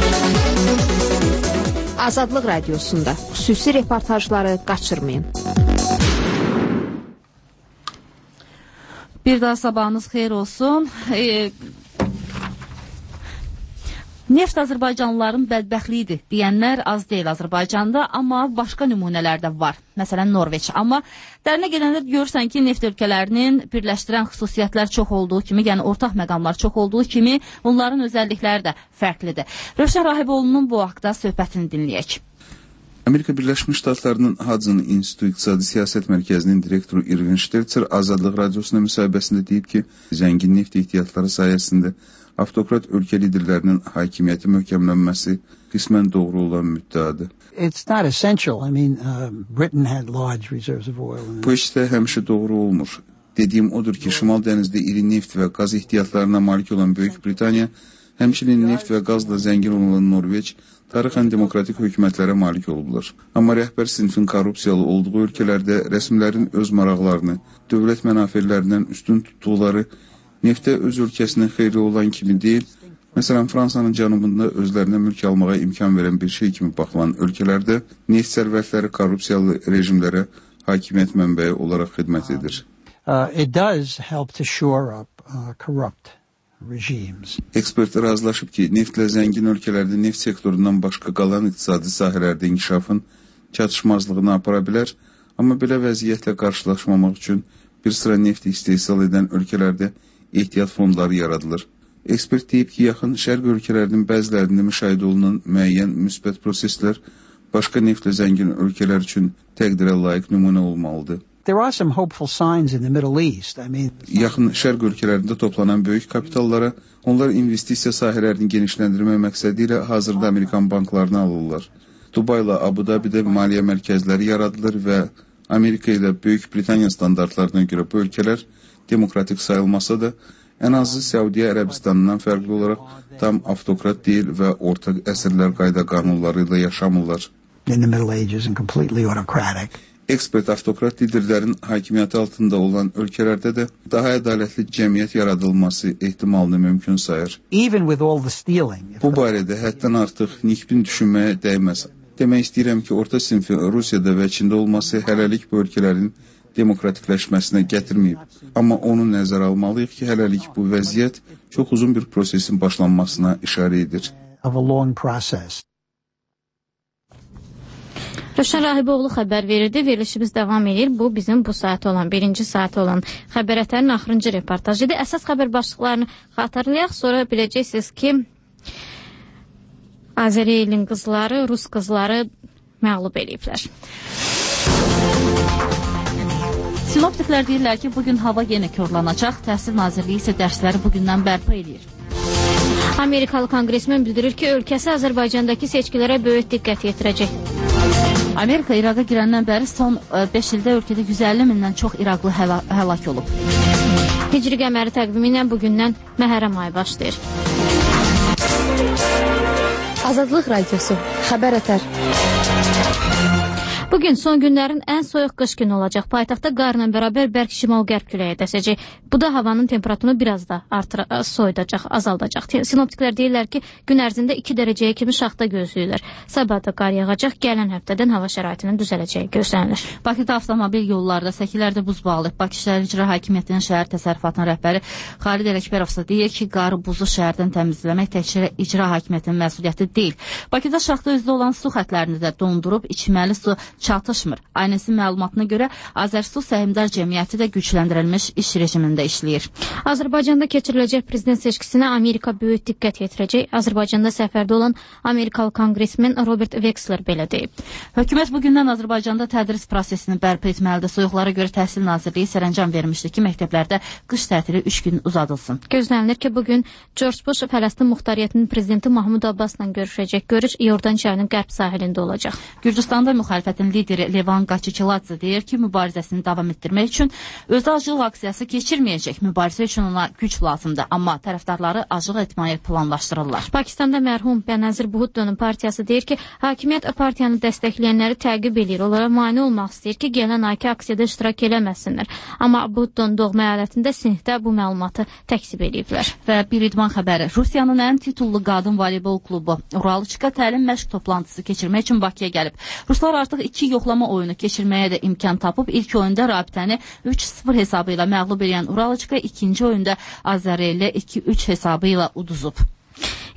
Azadlıq Radiosunda xüsusi reportajları qaçırmayın. Bir daha sabahınız xeyir olsun. E Neft Azərbaycanlıların bədbəxtliyidir deyənlər az deyil Azərbaycanda, amma başqa nümunələr də var. Məsələn, Norveç. Amma dərinə gedəndə görürsən ki, neft ölkələrinin birləşdirən xüsusiyyətlər çox olduğu kimi, yəni ortaq məqamlar çox olduğu kimi, onların özəllikləri də fərqlidir. Rövşən Rahiboğlu'nun bu haqda söhbətini dinləyək. Amerika Birləşmiş Ştatlarının Hudson İnstitutu İqtisadi Siyasət Mərkəzinin direktoru Irvin Stelzer Azadlıq Radiosuna müsahibəsində deyib ki, zəngin neft ehtiyatları sayəsində avtokrat ölkə liderlərinin hakimiyyəti möhkəmlənməsi qismən doğru olan müddəadır. It's not essential. I mean, uh, Britain had large reserves of oil. Bu işdə həmişə doğru olmur. Dediyim odur ki, Şimal dənizdə iri neft və qaz ehtiyatlarına malik olan Böyük Britaniya, həmçinin neft və qazla zəngin olan Norveç, tarixən demokratik hökumətlərə malik olublar. Amma rəhbər sinfin korrupsiyalı olduğu ölkələrdə rəsmilərin öz maraqlarını, dövlət mənafelərindən üstün tutduqları neftə öz ölkəsinin xeyri olan kimi deyil, məsələn, Fransanın cənubunda özlərinə mülk almağa imkan verən bir şey kimi baxılan ölkələrdə neft sərvətləri korrupsiyalı rejimlərə hakimiyyət mənbəyi olaraq xidmət edir. Uh, it does help to shore up uh, corrupt regimes. Ekspertlər razılaşıb ki, neftlə zəngin ölkələrdə neft sektorundan başqa qalan iqtisadi sahələrdə inkişafın çatışmazlığını apara bilər, amma belə vəziyyətlə qarşılaşmamaq üçün bir sıra neft istehsal edən ölkələrdə ehtiyat fondları yaradılır. Ekspert deyib ki, yaxın şərq ölkələrinin bəzilərində müşahidə olunan müəyyən müsbət proseslər başqa neftlə zəngin ölkələr üçün təqdirə layiq nümunə olmalıdır. There are some hopeful signs in the Middle East. I mean, yaxın şərq ölkələrində toplanan böyük kapitallara onlar investisiya sahələrini genişləndirmək məqsədi ilə hazırda Amerikan banklarını alırlar. Dubai ilə Abu Dhabi'də maliyyə mərkəzləri yaradılır və Amerika ilə Böyük Britaniya standartlarına görə bu ölkələr demokratik sayılmasa da, ən azı Səudiyyə Ərəbistanından fərqli olaraq tam avtokrat deyil və orta əsrlər qayda qanunları ilə yaşamırlar. In the Middle Ages and completely autocratic. Ekspert avtokrat liderlərin hakimiyyəti altında olan ölkələrdə də daha ədalətli cəmiyyət yaradılması ehtimalını mümkün sayır. Even with all the stealing. Bu barədə həddən artıq nikbin düşünməyə dəyməz. Demək istəyirəm ki, orta sinfin Rusiyada və Çində olması hələlik bu ölkələrin demokratikləşməsinə gətirməyib. Amma onu nəzərə almalıyıq ki, hələlik bu vəziyyət çox uzun bir prosesin başlanmasına işarə edir. Of a long process. Rövşən Rahiboğlu xəbər verirdi. Verilişimiz davam edir. Bu bizim bu saat olan, birinci saat olan xəbərətlərin axırıncı reportajıdır. Əsas xəbər başlıqlarını xatırlayaq. Sonra biləcəksiniz ki, Azəriyelin qızları, Rus qızları məğlub ediblər. Sinoptiklər deyirlər ki, bugün hava yenə körlanacaq. Təhsil Nazirliyi isə dərsləri bugündən bərpa edir. Amerikalı konqresmen bildirir ki, ölkəsi Azərbaycandakı seçkilərə böyük diqqət yetirəcək. Amerika İraqa girəndən bəri son beş ildə ölkədə yüz əlli mindən çox İraqlı həla həlak olub. Hicri qəməri təqvimi ilə bugündən Məhərrəm ayı başlayır. Azadlıq Radiosu, xəbər ətər. Bugün son günlərin ən soyuq qış günü olacaq. Paytaxtda qarla bərabər bərk şimal-qərb küləyi əsəcək. Bu da havanın temperaturunu biraz da artır, soyudacaq, azaldacaq. Sinoptiklər deyirlər ki, gün ərzində iki dərəcəyə kimi şaxta gözləyirlər. Sabah da qar yağacaq, gələn həftədən hava şəraitinin düzələcəyi gözlənilir. Bakıda avtomobil yollarda, səkilərdə buz bağlayıb. Bakı Şəhər İcra Hakimiyyətinin şəhər təsərrüfatının rəhbəri Xalid Ələkbərov isə deyir ki, qarı, buzu şəhərdən təmizləmək təkcə İcra Hakimiyyətinin məsuliyyəti deyil. Bakıda şaxta üzdə olan su xətlərini də dondurub içməli su çatışmır. Aynəsin məlumatına görə Azərsu Səhmdar Cəmiyyəti də gücləndirilmiş iş rejimində işləyir. Azərbaycanda keçiriləcək prezident seçkisinə Amerika böyük diqqət yetirəcək. Azərbaycanda səfərdə olan Amerikalı konqresmen Robert Veksler belə deyib. Hökumət bugündən Azərbaycanda tədris prosesini bərpa etməlidir. Soyuqlara görə Təhsil Nazirliyi sərəncam vermişdi ki, məktəblərdə qış tətili üç gün uzadılsın. Gözlənilir ki, bugün George Bush Fələstin Muxtariyyətinin prezidenti Mahmud Abbasla görüşəcək. Görüş İordan çayının qərb sahilində olacaq. Gürcüstanda müxalifətin lideri Levan Qaçiçiladze deyir ki, mübarizəsini davam etdirmək üçün özü acılıq aksiyası keçirməyəcək. Mübarizə üçün ona güc lazımdır, amma tərəfdarları acılıq etməyi planlaşdırırlar. Pakistanda mərhum Bənəzir Bhutto'nun partiyası deyir ki, hakimiyyət partiyanı dəstəkləyənləri təqib edir, onlara mane olmaq istəyir ki, gələn ayki aksiyada iştirak eləməsinlər. Amma Bhutto'nun doğma əyalətində sinifdə bu məlumatı təksib ediblər. Və bir idman xəbəri. Rusiyanın ən titullu qadın voleybol klubu Uralçka təlim məşq toplantısı keçirmək üçün Bakıya gəlib. Ruslar artıq iki yoxlama oyunu keçirməyə də imkan tapıb. İlk oyunda Rabitəni üç sıfır hesabı ilə məğlub edən Uralçka ikinci oyunda Azəriyeli iki üç hesabı ilə uduzub.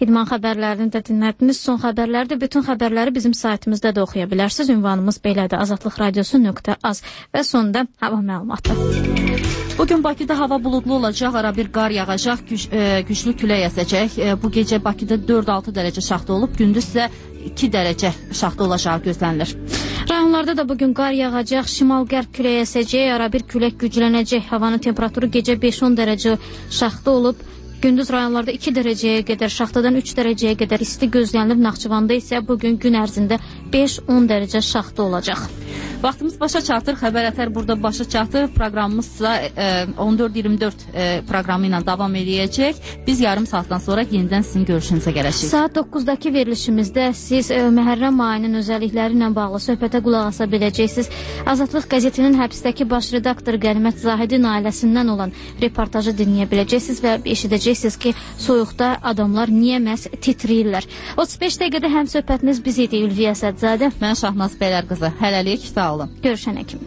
İdman xəbərlərini də dinlədiniz. Son xəbərlərdə bütün xəbərləri bizim saytımızda da oxuya bilərsiniz. Ünvanımız belədir: azadlıq radiosu nöqtə az. Və sonda hava məlumatı. Bugün Bakıda hava buludlu olacaq, ara bir qar yağacaq, güc, e, güclü külək əsəcək. E, bu gecə Bakıda dörd altı dərəcə şaxta olub, gündüz isə iki dərəcə şaxta olacağı gözlənilir. Rayonlarda da bugün qar yağacaq, şimal-qərb küləyi əsəcək, ara bir külək güclənəcək. Havanın temperaturu gecə beş on dərəcə şaxta olub. Gündüz rayonlarda iki dərəcəyə qədər, şaxtadan üç dərəcəyə qədər isti gözlənilir. Naxçıvanda isə bugün gün ərzində beş on dərəcə şaxta olacaq. Vaxtımız başa çatır, Xəbər Ətər burada başa çatır. Proqramımızsa e, on dörd iyirmi dörd e, proqramı ilə davam edəcək. Biz yarım saatdan sonra yenidən sizin görüşünüzə gələcəyik. Saat doqquzdakı verilişimizdə siz e, Məhərrəm ayının özəllikləri ilə bağlı söhbətə qulaq asa biləcəksiniz. Azadlıq qəzetinin həbsdəki baş redaktor Qənimət Zahidin ailəsindən olan reportajı dinləyə biləcəksiniz və eşidəcəksiniz ki, soyuqda adamlar niyə məhz titrəyirlər. otuz beş dəqiqədə həm söhbətiniz biz idi Ülviyə Sədzadə. Mən Şahnaz Bəylər qızı. Hələlik, sağ olun. Görüşənə kimi.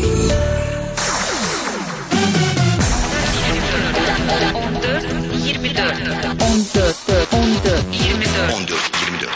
on dörd iyirmi dörd on dörd on dörd iyirmi dörd on dörd iyirmi dörd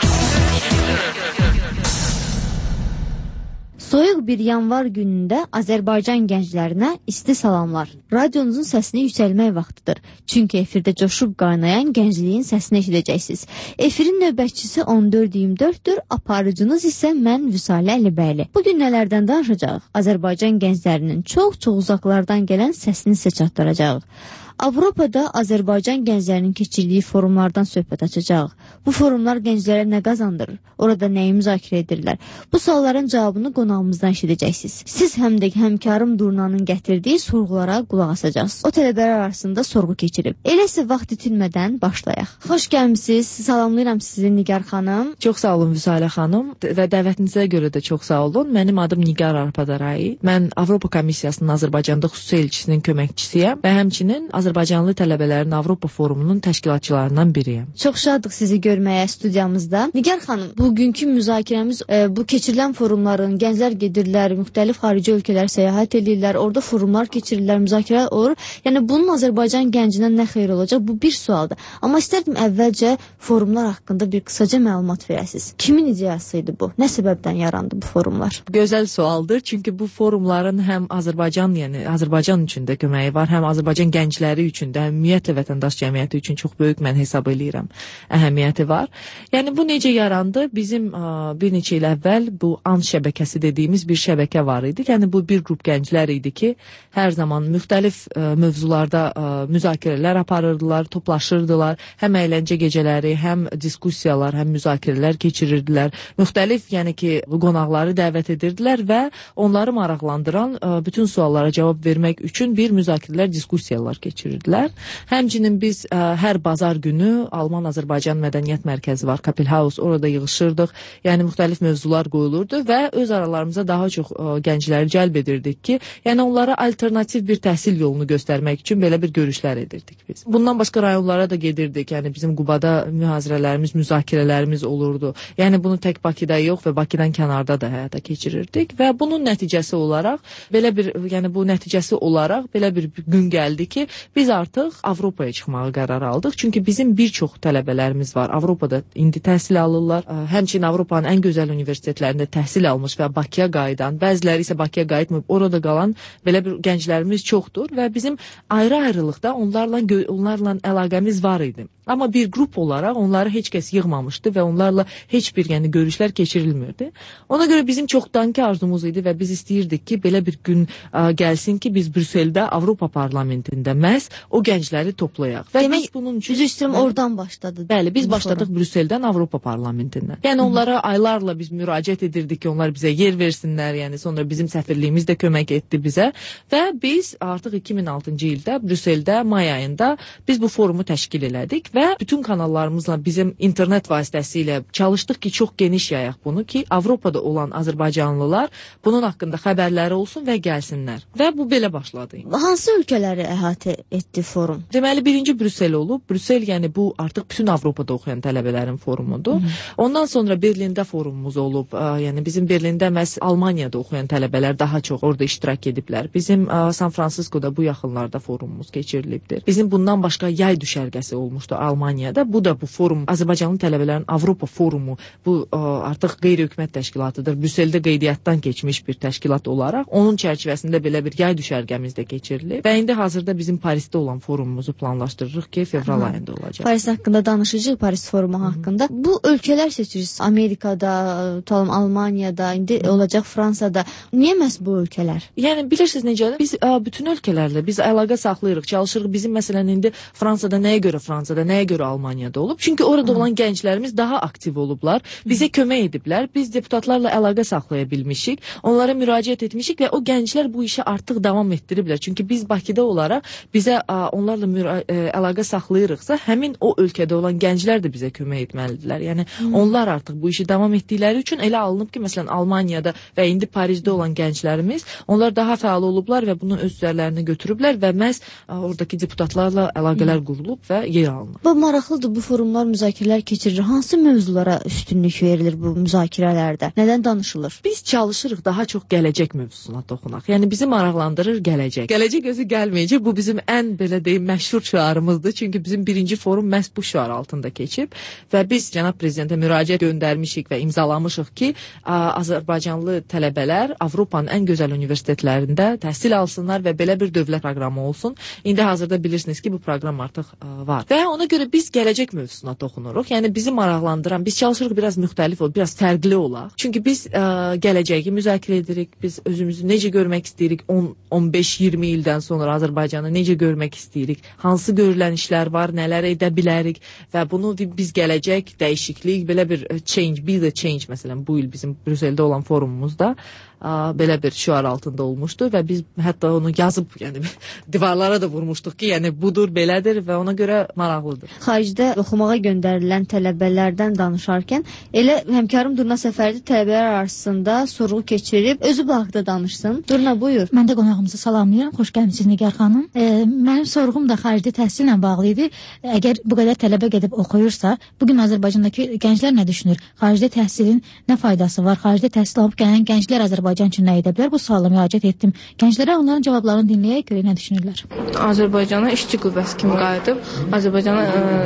Soyuq bir yanvar günündə Azərbaycan gənclərinə isti salamlar. Radionuzun səsini yüksəlmək vaxtıdır. Çünki efirdə coşub qaynayan gəncliyin səsini eşidəcəksiniz. Efirin növbətçisi on dörd iyirmi dörddür, aparıcınız isə mən Vüsalə Əlibəyli. Bugün nələrdən danışacağıq? Azərbaycan gənclərinin çox-çox uzaqlardan gələn səsini sizə çatdıracağıq. Avropada Azərbaycan gənclərinin keçirdiyi forumlardan söhbət açacağıq. Bu forumlar gənclərə nə qazandırır? Orada nəyi müzakirə edirlər? Bu sualların cavabını qonağımızdan eşidəcəksiniz. Siz həm də həmkarım Durnanın gətirdiyi sorğulara qulaq asacaqsınız. O tələbələr arasında sorğu keçirib. Eləsə vaxt itirmədən başlayaq. Xoş gəlmisiniz. Salamlayıram sizi Nigar xanım. Çox sağ olun Vüsalə xanım və dəvətinizə görə də çox sağ olun. Mənim adım Nigar Arpadaray. Mən Avropa Komissiyasının Azərbaycanda xüsusi elçisinin köməkçisiyəm və həmçinin Azərbaycanlı tələbələrin Avropa Forumunun təşkilatçılarından biriyəm. Çox şadıq sizi görməyə studiyamızda. Nigar xanım, bugünkü müzakirəmiz e, bu keçirilən forumların, gənclər gedirlər, müxtəlif xarici ölkələr səyahət edirlər, orada forumlar keçirirlər, müzakirələr olur. Yəni bunun Azərbaycan gəncinə nə xeyir olacaq? Bu bir sualdır. Amma istərdim əvvəlcə forumlar haqqında bir qısaca məlumat verəsiniz. Kimin ideyası idi bu? Nə səbəbdən yarandı bu forumlar? Gözəl sualdır. Çünki bu forumların həm Azərbaycan, yəni Azərbaycan üçün də köməyi var, həm Azərbaycan gəncləri üçün də, ümumiyyətlə vətəndaş cəmiyyəti üçün çox böyük mən hesab edirəm əhəmiyyəti var. Yəni bu necə yarandı? Bizim ə, bir neçə il əvvəl bu AN şəbəkəsi dediyimiz bir şəbəkə var idi. Yəni bu bir qrup gənclər idi ki, hər zaman müxtəlif ə, mövzularda ə, müzakirələr aparırdılar, toplaşırdılar. Həm əyləncə gecələri, həm diskussiyalar, həm müzakirələr keçirirdilər. Müxtəlif, yəni ki, qonaqları dəvət edirdilər və onları maraqlandıran ə, bütün suallara cavab vermək üçün bir müzakirələr, diskussiyalar keçirirdilər. Həmçinin biz ə, hər bazar günü Alman-Azərbaycan Mədəniyyət Mərkəzi var, Kapelhaus, orada yığışırdıq. Yəni müxtəlif mövzular qoyulurdu və öz aralarımıza daha çox ə, gəncləri cəlb edirdik ki, yəni onlara alternativ bir təhsil yolunu göstərmək üçün belə bir görüşlər edirdik biz. Bundan başqa rayonlara da gedirdik. Yəni bizim Qubada mühazirələrimiz, müzakirələrimiz olurdu. Yəni bunu tək Bakıda yox və Bakıdan kənarda da həyata keçirirdik və bunun nəticəsi olaraq belə bir, yəni bu nəticəsi olaraq belə bir gün gəldi ki, biz artıq Avropaya çıxmağı qərar aldıq. Çünki bizim bir çox tələbələrimiz var. Avropada indi təhsil alırlar. Həmçinin Avropanın ən gözəl universitetlərində təhsil almış və Bakıya qayıdan, bəziləri isə Bakıya qayıtmayıb orada qalan belə bir gənclərimiz çoxdur və bizim ayrı-ayrılıqda onlarla onlarla əlaqəmiz var idi. Amma bir qrup olaraq onları heç kəs yığmamışdı və onlarla heç bir yəni görüşlər keçirilmirdi. Ona görə bizim çoxdankı arzumuz idi və biz istəyirdik ki, belə bir gün ə, gəlsin ki, biz Brüsseldə Avropa Parlamentində məhz o gəncləri toplayaq. Və demək, biz bunun üçün üzr istəyirəm, oradan başladı. Bəli, biz başladıq Brüsseldən Avropa Parlamentindən. Yəni onlara aylarla biz müraciət edirdik ki, onlar bizə yer versinlər, yəni sonra bizim səfirliyimiz də kömək etdi bizə və biz artıq iki min altıncı ildə Brüsseldə may ayında biz bu forumu təşkil elədik və bütün kanallarımızla bizim internet vasitəsilə çalışdıq ki, çox geniş yayaq bunu ki, Avropada olan Azərbaycanlılar bunun haqqında xəbərləri olsun və gəlsinlər. Və bu belə başladı. Hansı ölkələri əhatə etdi forum? Deməli, birinci Brüssel olub. Brüssel, yəni bu artıq bütün Avropada oxuyan tələbələrin forumudur. Hı. Ondan sonra Berlində forumumuz olub. Yəni bizim Berlində məhz Almaniyada oxuyan tələbələr daha çox orada iştirak ediblər. Bizim San Fransiskoda bu yaxınlarda forumumuz keçirilibdir. Bizim bundan başqa yay düşərgəsi olmuşdu. Almaniyada. Bu da bu forum Azərbaycanlı tələbələrin Avropa forumu. Bu ə, artıq qeyri-hökumət təşkilatıdır. Brüsseldə qeydiyyatdan keçmiş bir təşkilat olaraq onun çərçivəsində belə bir yay düşərgəmizdə keçirilir. Və indi hazırda bizim Parisdə olan forumumuzu planlaşdırırıq ki, fevral Hı. ayında olacaq. Paris haqqında danışacağıq, Paris forumu Hı. haqqında. Bu ölkələr seçirirsiniz. Amerikada, tutalım Almaniyada, indi olacaq Fransada. Niyə məhz bu ölkələr? Yəni bilirsiniz necədir? Biz ə, bütün ölkələrlə biz əlaqə saxlayırıq, çalışırıq. Bizim məsələn indi Fransada nəyə görə Fransada, nəyə görə Almaniyada olub? Çünki orada Hı. olan gənclərimiz daha aktiv olublar. Bizə kömək ediblər. Biz deputatlarla əlaqə saxlaya bilmişik. Onlara müraciət etmişik və o gənclər bu işi artıq davam etdiriblər. Çünki biz Bakıda olaraq bizə ə, onlarla müra- ə, əlaqə saxlayırıqsa, həmin o ölkədə olan gənclər də bizə kömək etməlidirlər. Yəni Hı. onlar artıq bu işi davam etdikləri üçün elə alınıb ki, məsələn Almaniyada və indi Parisdə olan gənclərimiz, onlar daha fəal olublar və bunu öz üzərlərinə götürüblər və məhz ə, oradakı deputatlarla əlaqələr qurulub və yer alınıb. Bu maraqlıdır, bu forumlar, müzakirələr keçirilir. Hansı mövzulara üstünlük verilir bu müzakirələrdə? Nədən danışılır? Biz çalışırıq daha çox gələcək mövzusuna toxunaq. Yəni bizi maraqlandırır gələcək. Gələcək özü gəlməyəcək. Bu bizim ən belə deyim məşhur şüarımızdır. Çünki bizim birinci forum məhz bu şüar altında keçib və biz cənab prezidentə müraciət göndərmişik və imzalamışıq ki, Azərbaycanlı tələbələr Avropanın ən gözəl universitetlərində təhsil alsınlar və belə bir dövlət proqramı olsun. İndi hazırda bilirsiniz ki, bu proqram artıq ə, var. Və ona görə biz gələcək mövzusuna toxunuruq. Yəni bizi maraqlandıran, biz çalışırıq biraz müxtəlif ol, biraz fərqli olaq. Çünki biz ə, gələcəyi müzakirə edirik. Biz özümüzü necə görmək istəyirik? on on beş iyirmi ildən sonra Azərbaycanı necə görmək istəyirik? Hansı görülən işlər var, nələr edə bilərik və bunu biz gələcək, dəyişiklik, belə bir change, be the change məsələn bu il bizim Brüsseldə olan forumumuzda ə, belə bir şüar altında olmuşdu və biz hətta onu yazıb, yəni divarlara da vurmuşduq ki, yəni budur, belədir və ona görə maraqlıdır. Xaricdə oxumağa göndərilən tələbələrdən danışarkən elə həmkarım Durna Səfərli tələbələr arasında sorğu keçirib, özü bu haqda danışsın. Durna, buyur. Mən də qonağımızı salamlayıram. Xoş gəlmisiniz Nigar xanım. E, mənim sorğum da xarici təhsillə bağlı idi. Əgər bu qədər tələbə gedib oxuyursa, bugün Azərbaycandakı gənclər nə düşünür? Xaricdə təhsilin nə faydası var? Xaricdə təhsil alıb gələn gənclər Azərbaycan üçün nə edə bilər? Bu suala müraciət etdim. Gənclərə onların cavablarını dinləyək, görə nə düşünürlər? Azərbaycana işçi qüvvəsi kimi qayıdıb, Azərbaycana ə,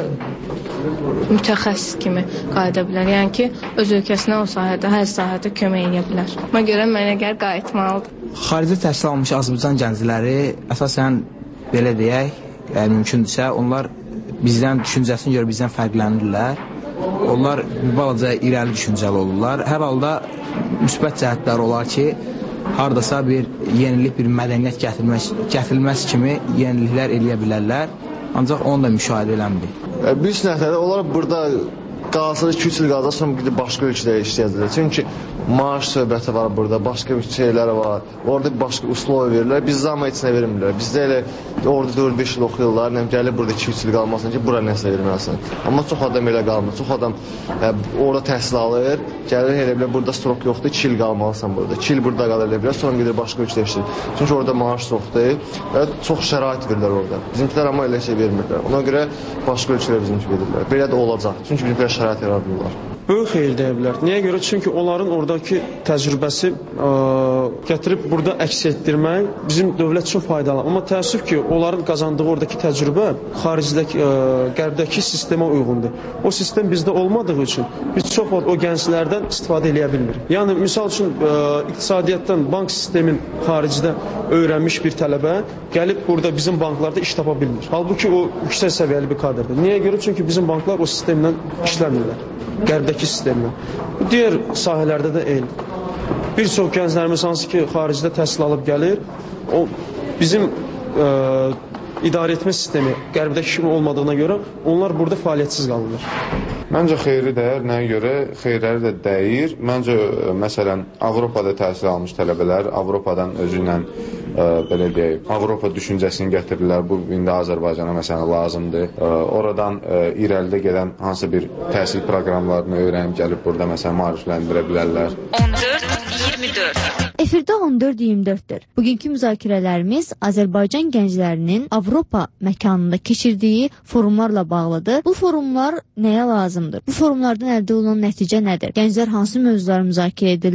mütəxəssis kimi qayıda bilər. Yəni ki, öz ölkəsinə o sahədə, hər sahədə kömək edə bilər. Buna görə mənə gəl qayıtmalıdır. Xaricdə təhsil almış Azərbaycan gəncləri əsasən belə deyək, yəni mümkündürsə, onlar bizdən düşüncəsini görə bizdən fərqlənirlər. Onlar bir balaca irəli düşüncəli olurlar. Hər halda müsbət cəhətlər olar ki, hardasa bir yenilik, bir mədəniyyət gətirilməsi, gətirilməsi kimi yeniliklər eləyə bilərlər. Ancaq onu da müşahidə eləmirik. Bir sənətlərdə onlar burada qalsın, iki üç il qalacaq, sonra bir də başqa ölkələrə işləyəcəklər. Çünki maaş söhbəti var burada, başqa bir şeylər var. Orada başqa uslov verirlər, biz zama içinə vermirlər. Bizdə elə orada dörd beş il oxuyurlar, nə gəlir burada iki üç il qalmasın ki, bura nəsə verməlisin. Amma çox adam elə qalmır. Çox adam ə, orada təhsil alır, gəlir elə bilər burada strok yoxdur, iki il qalmalısan burada. iki il burada qalır elə bilər, sonra gedir başqa ölkədə işləyir. Çünki orada maaş çoxdur və çox şərait verirlər orada. Bizimkilər amma elə şey vermirlər. Ona görə başqa ölkələrə bizimki verirlər. Belə də olacaq. Çünki bizimkilər şərait yaradırlar. Böyük xeyir deyə bilər. Niyə görə? Çünki onların oradakı təcrübəsi ə, gətirib burada əks etdirmək bizim dövlət üçün faydalı. Amma təəssüf ki, onların qazandığı oradakı təcrübə xaricdəki, ə, qərbdəki sistemə uyğundur. O sistem bizdə olmadığı üçün biz çox o gənclərdən istifadə edə bilmirik. Yəni, misal üçün, ə, iqtisadiyyatdan bank sistemin xaricdə öyrənmiş bir tələbə gəlib burada bizim banklarda iş tapa bilmir. Halbuki o yüksək səviyyəli bir kadrdır. Niyə görə? Çünki bizim banklar o sistemlə işləmirlər. Qərbdəki sistemlə. Digər sahələrdə də eyni. Bir çox gənclərimiz hansı ki, xaricdə təhsil alıb gəlir, o bizim ə, idarəetmə sistemi qərbdəki kimi olmadığına görə onlar burada fəaliyyətsiz qalırlar. Məncə xeyri dəyər, nəyə görə? Xeyirləri də dəyir. Məncə, məsələn, Avropada təhsil almış tələbələr Avropadan özü ilə ə, belə deyək, Avropa düşüncəsini gətirirlər. Bu, indi Azərbaycana məsələn lazımdır. Ə, oradan ə, irəlidə gedən hansı bir təhsil proqramlarını öyrənib gəlib burada məsələn maarifləndirə bilərlər. on dörd iyirmi dörd Efirdə on dörd iyirmi dörddür. Bugünkü müzakirələrimiz Azərbaycan gənclərinin Avropa məkanında keçirdiyi forumlarla bağlıdır. Bu forumlar nəyə lazımdır? Bu forumlardan əldə olunan nəticə nədir? Gənclər hansı mövzuları müzakirə edirlər?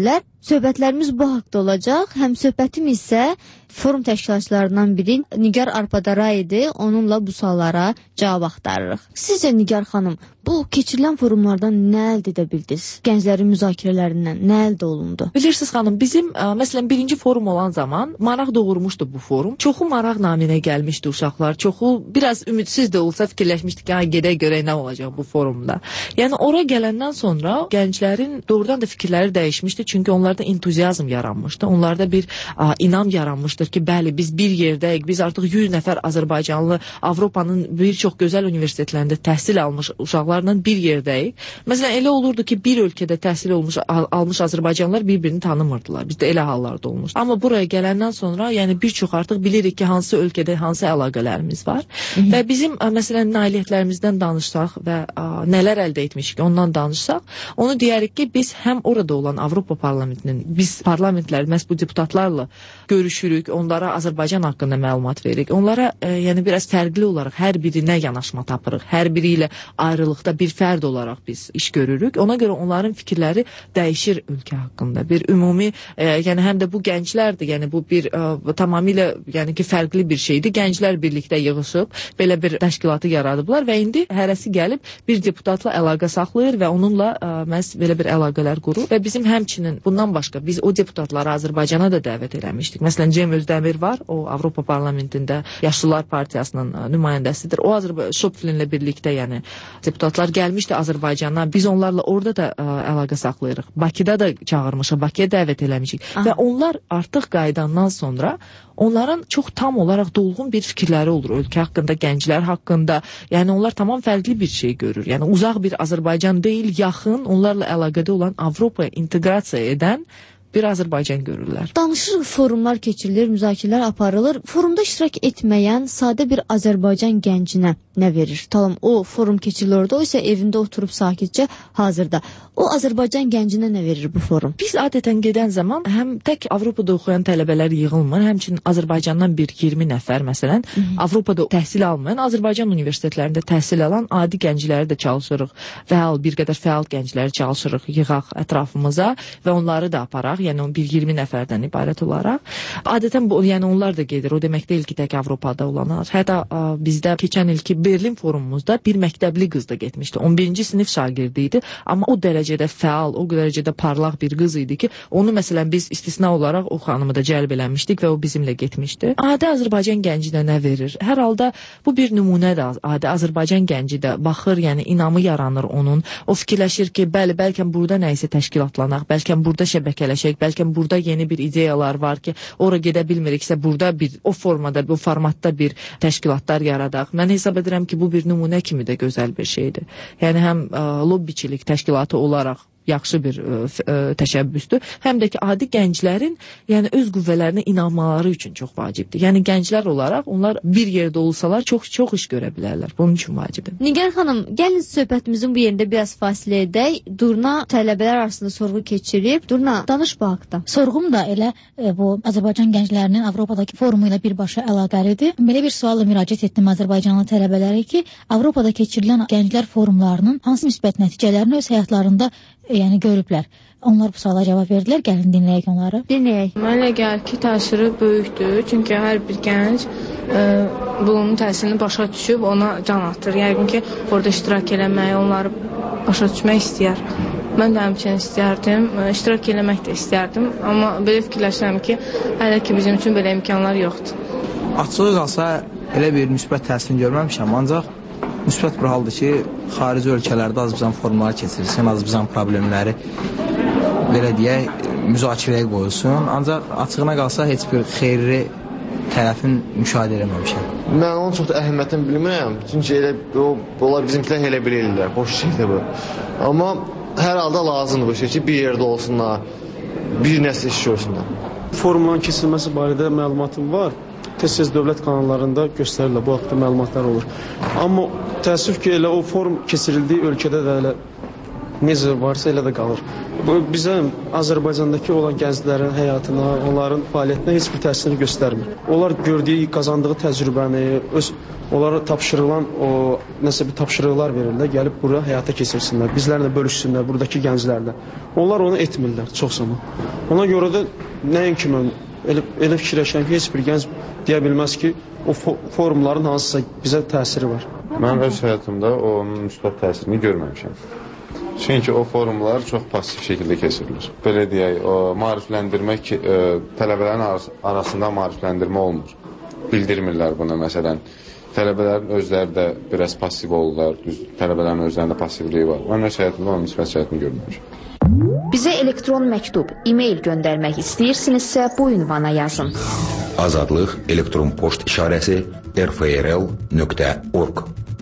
söhbətlərimiz bu haqda olacaq. Həm söhbətim isə forum təşkilatçılarından biri Nigar Arpadara idi. Onunla bu suallara cavab axtarırıq. Sizcə Nigar xanım, bu keçirilən forumlardan nə əldə edə bildiniz? Gənclərin müzakirələrindən nə əldə olundu? Bilirsiniz xanım, bizim ə, məsələn birinci forum olan zaman maraq doğurmuşdu bu forum. Çoxu maraq naminə gəlmişdi uşaqlar. Çoxu biraz ümidsiz də olsa fikirləşmişdik ki, gedək görək nə olacaq bu forumda. Yəni ora gələndən sonra gənclərin doğrudan da fikirləri dəyişmişdi. Çünki onlarda entuziazm yaranmışdı. Onlarda bir ə, inam yaranmışdır ki, bəli biz bir yerdəyik. Biz artıq yüz nəfər Azərbaycanlı Avropanın bir çox gözəl universitetlərində təhsil almış uşaqlarla bir yerdəyik. Məsələn elə olurdu ki, bir ölkədə təhsil olmuş al, almış Azərbaycanlılar bir-birini tanımırdılar. Bizdə elə hallarda olmuş. Amma buraya gələndən sonra, yəni bir çox artıq bilirik ki, hansı ölkədə hansı əlaqələrimiz var. Hı -hı. Və bizim ə, məsələn nailiyyətlərimizdən danışsaq və ə, nələr əldə etmişik ondan danışsaq, onu deyərik ki, biz həm orada olan Avropa parlamentinin, biz parlamentlər, məhz bu deputatlarla görüşürük, onlara Azərbaycan haqqında məlumat veririk. Onlara ə, yəni biraz fərqli olaraq hər birinə yanaşma tapırıq. Hər biri ilə ayrılıqda bir fərd olaraq biz iş görürük. Ona görə onların fikirləri dəyişir ölkə haqqında. Bir ümumi, e, yəni həm də bu gənclərdir. Yəni bu bir e, tamamilə yəni ki fərqli bir şeydir. Gənclər birlikdə yığılıb belə bir təşkilatı yaradıblar və indi hərəsi gəlib bir deputatla əlaqə saxlayır və onunla e, məhz belə bir əlaqələr qurur və bizim həmçinin bundan başqa biz o deputatları Azərbaycana da dəvət eləmişdik. Məsələn Cem Özdəmir var, o Avropa parlamentində Yaşlılar Partiyasının e, nümayəndəsidir. O Azərbaycan Şopflinlə birlikdə yəni deputatlar gəlmişdi Azərbaycana. Biz onlarla orada da ə, əlaqə saxlayırıq. Bakıda da çağırmışıq, Bakıya dəvət eləmişik. Aha. Və onlar artıq qayıdandan sonra onların çox tam olaraq dolğun bir fikirləri olur ölkə haqqında, gənclər haqqında. Yəni onlar tamam fərqli bir şey görür. Yəni uzaq bir Azərbaycan deyil, yaxın, onlarla əlaqədə olan Avropaya inteqrasiya edən bir Azərbaycan görürlər. Danışırıq, forumlar keçirilir, müzakirələr aparılır. Forumda iştirak etməyən sadə bir Azərbaycan gəncinə nə verir? Tamam, o forum keçirilir orada, o isə evində oturub sakitcə hazırda. O Azərbaycan gəncinə nə verir bu forum? Biz adətən gedən zaman həm tək Avropada oxuyan tələbələr yığılmır, həmçinin Azərbaycandan bir iyirmi nəfər məsələn, Hı -hı. Avropada təhsil almayan, Azərbaycan universitetlərində təhsil alan adi gəncləri də çalışırıq. Fəal, bir qədər fəal gəncləri çalışırıq, yığaq ətrafımıza və onları da aparaq. Yəni on bir iyirmi nəfərdən ibarət olaraq. Adətən bu, yəni onlar da gedir. O demək deyil ki, tək Avropada olanlar. Hətta ə, bizdə keçən ilki Berlin forumumuzda bir məktəbli qız da getmişdi. on birinci sinif şagirdi idi, amma o dərəcədə fəal, o dərəcədə parlaq bir qız idi ki, onu məsələn biz istisna olaraq o xanımı da cəlb eləmişdik və o bizimlə getmişdi. Adi Azərbaycan gəncinə nə verir? Hər halda bu bir nümunədir. Adi Azərbaycan gənci də baxır, yəni inamı yaranır onun. O fikirləşir ki, bəli, bəlkə burada nə isə təşkilatlanaq, bəlkə burada şəbəkələşək, bəlkə burada yeni bir ideyalar var ki, ora gedə bilmiriksə, burada bir o formada, bu formatda bir təşkilatlar yaradaq. Mən hesab edirəm ki, bu bir nümunə kimi də gözəl bir şeydir. Yəni həm ə, lobbiçilik təşkilatı olaraq yaxşı bir ə, ə, təşəbbüsdür. Həm də ki, adi gənclərin yəni öz qüvvələrinə inanmaları üçün çox vacibdir. Yəni gənclər olaraq onlar bir yerdə olsalar çox-çox iş görə bilərlər. Bunun üçün vacibdir. Nigar xanım, gəlin söhbətimizin bu yerində biraz fasilə edək. Durna tələbələr arasında sorğu keçirib. Durna, danış bu haqda. Sorğum da elə e, bu Azərbaycan gənclərinin Avropadakı forumu ilə birbaşa əlaqəlidir. Belə bir sualla müraciət etdim Azərbaycanlı tələbələrə ki, Avropada keçirilən gənclər forumlarının hansı müsbət nəticələrini öz həyatlarında e, yəni görüblər. Onlar bu suala cavab verdilər. Gəlin dinləyək onları. Dinləyək. Mənə gəlir ki, təsiri böyükdür. Çünki hər bir gənc e, bunun təsirini başa düşüb ona can atır. Yəqin ki, orada iştirak eləməyi, onları başa düşmək istəyər. Mən də həmçinin istəyərdim, iştirak eləmək də istəyərdim. Amma belə fikirləşirəm ki, hələ ki bizim üçün belə imkanlar yoxdur. Açığı qalsa elə bir müsbət təsirini görməmişəm, ancaq müsbət bir haldır ki, xarici ölkələrdə Azərbaycan forumları keçirilsin, Azərbaycan problemləri belə deyək, müzakirəyə qoyulsun. Ancaq açığına qalsa heç bir xeyri tərəfin müşahidə eləməmişəm. Mən onun çox da əhəmiyyətini bilmirəm. Çünki elə o, onlar bizimkilər elə bilirlər, boş şeydir bu. Amma hər halda lazımdır bu şey ki, bir yerdə olsunlar, bir nəsil iş görsünlər. Forumların keçirilməsi barədə məlumatım var. Tez-tez dövlət kanallarında göstərirlər, bu haqda məlumatlar olur. Amma təəssüf ki, elə o forum keçirildiyi ölkədə də elə necə varsa elə də qalır. Bu bizə Azərbaycandakı olan gənclərin həyatına, onların fəaliyyətinə heç bir təsir göstərmir. Onlar gördüyü, qazandığı təcrübəni, öz onlara tapşırılan o nəsə bir tapşırıqlar verirlər, gəlib bura həyata keçirsinlər, bizlərlə bölüşsünlər, buradakı gənclərlə. Onlar onu etmirlər çox zaman. Ona görə də nəinki mən elə, elə fikirləşirəm ki, heç bir gənc deyə bilməz ki, o forumların hansısa bizə təsiri var. Mən öz həyatımda onun müsbət təsirini görməmişəm. Çünki o forumlar çox pasiv şəkildə keçirilir. Belə deyək, o maarifləndirmə ki, ə, tələbələrin arasında maarifləndirmə olmur. Bildirmirlər bunu, məsələn. Tələbələrin özləri də biraz pasiv olurlar, tələbələrin özlərində passivliyi var. Mən öz həyatımda onun müsbət şəkilini görməmişəm. Bizə elektron məktub, e-mail göndərmək istəyirsinizsə bu ünvana yazın. Azadlıq elektron poçt işarəsi r f r l nöqtə org.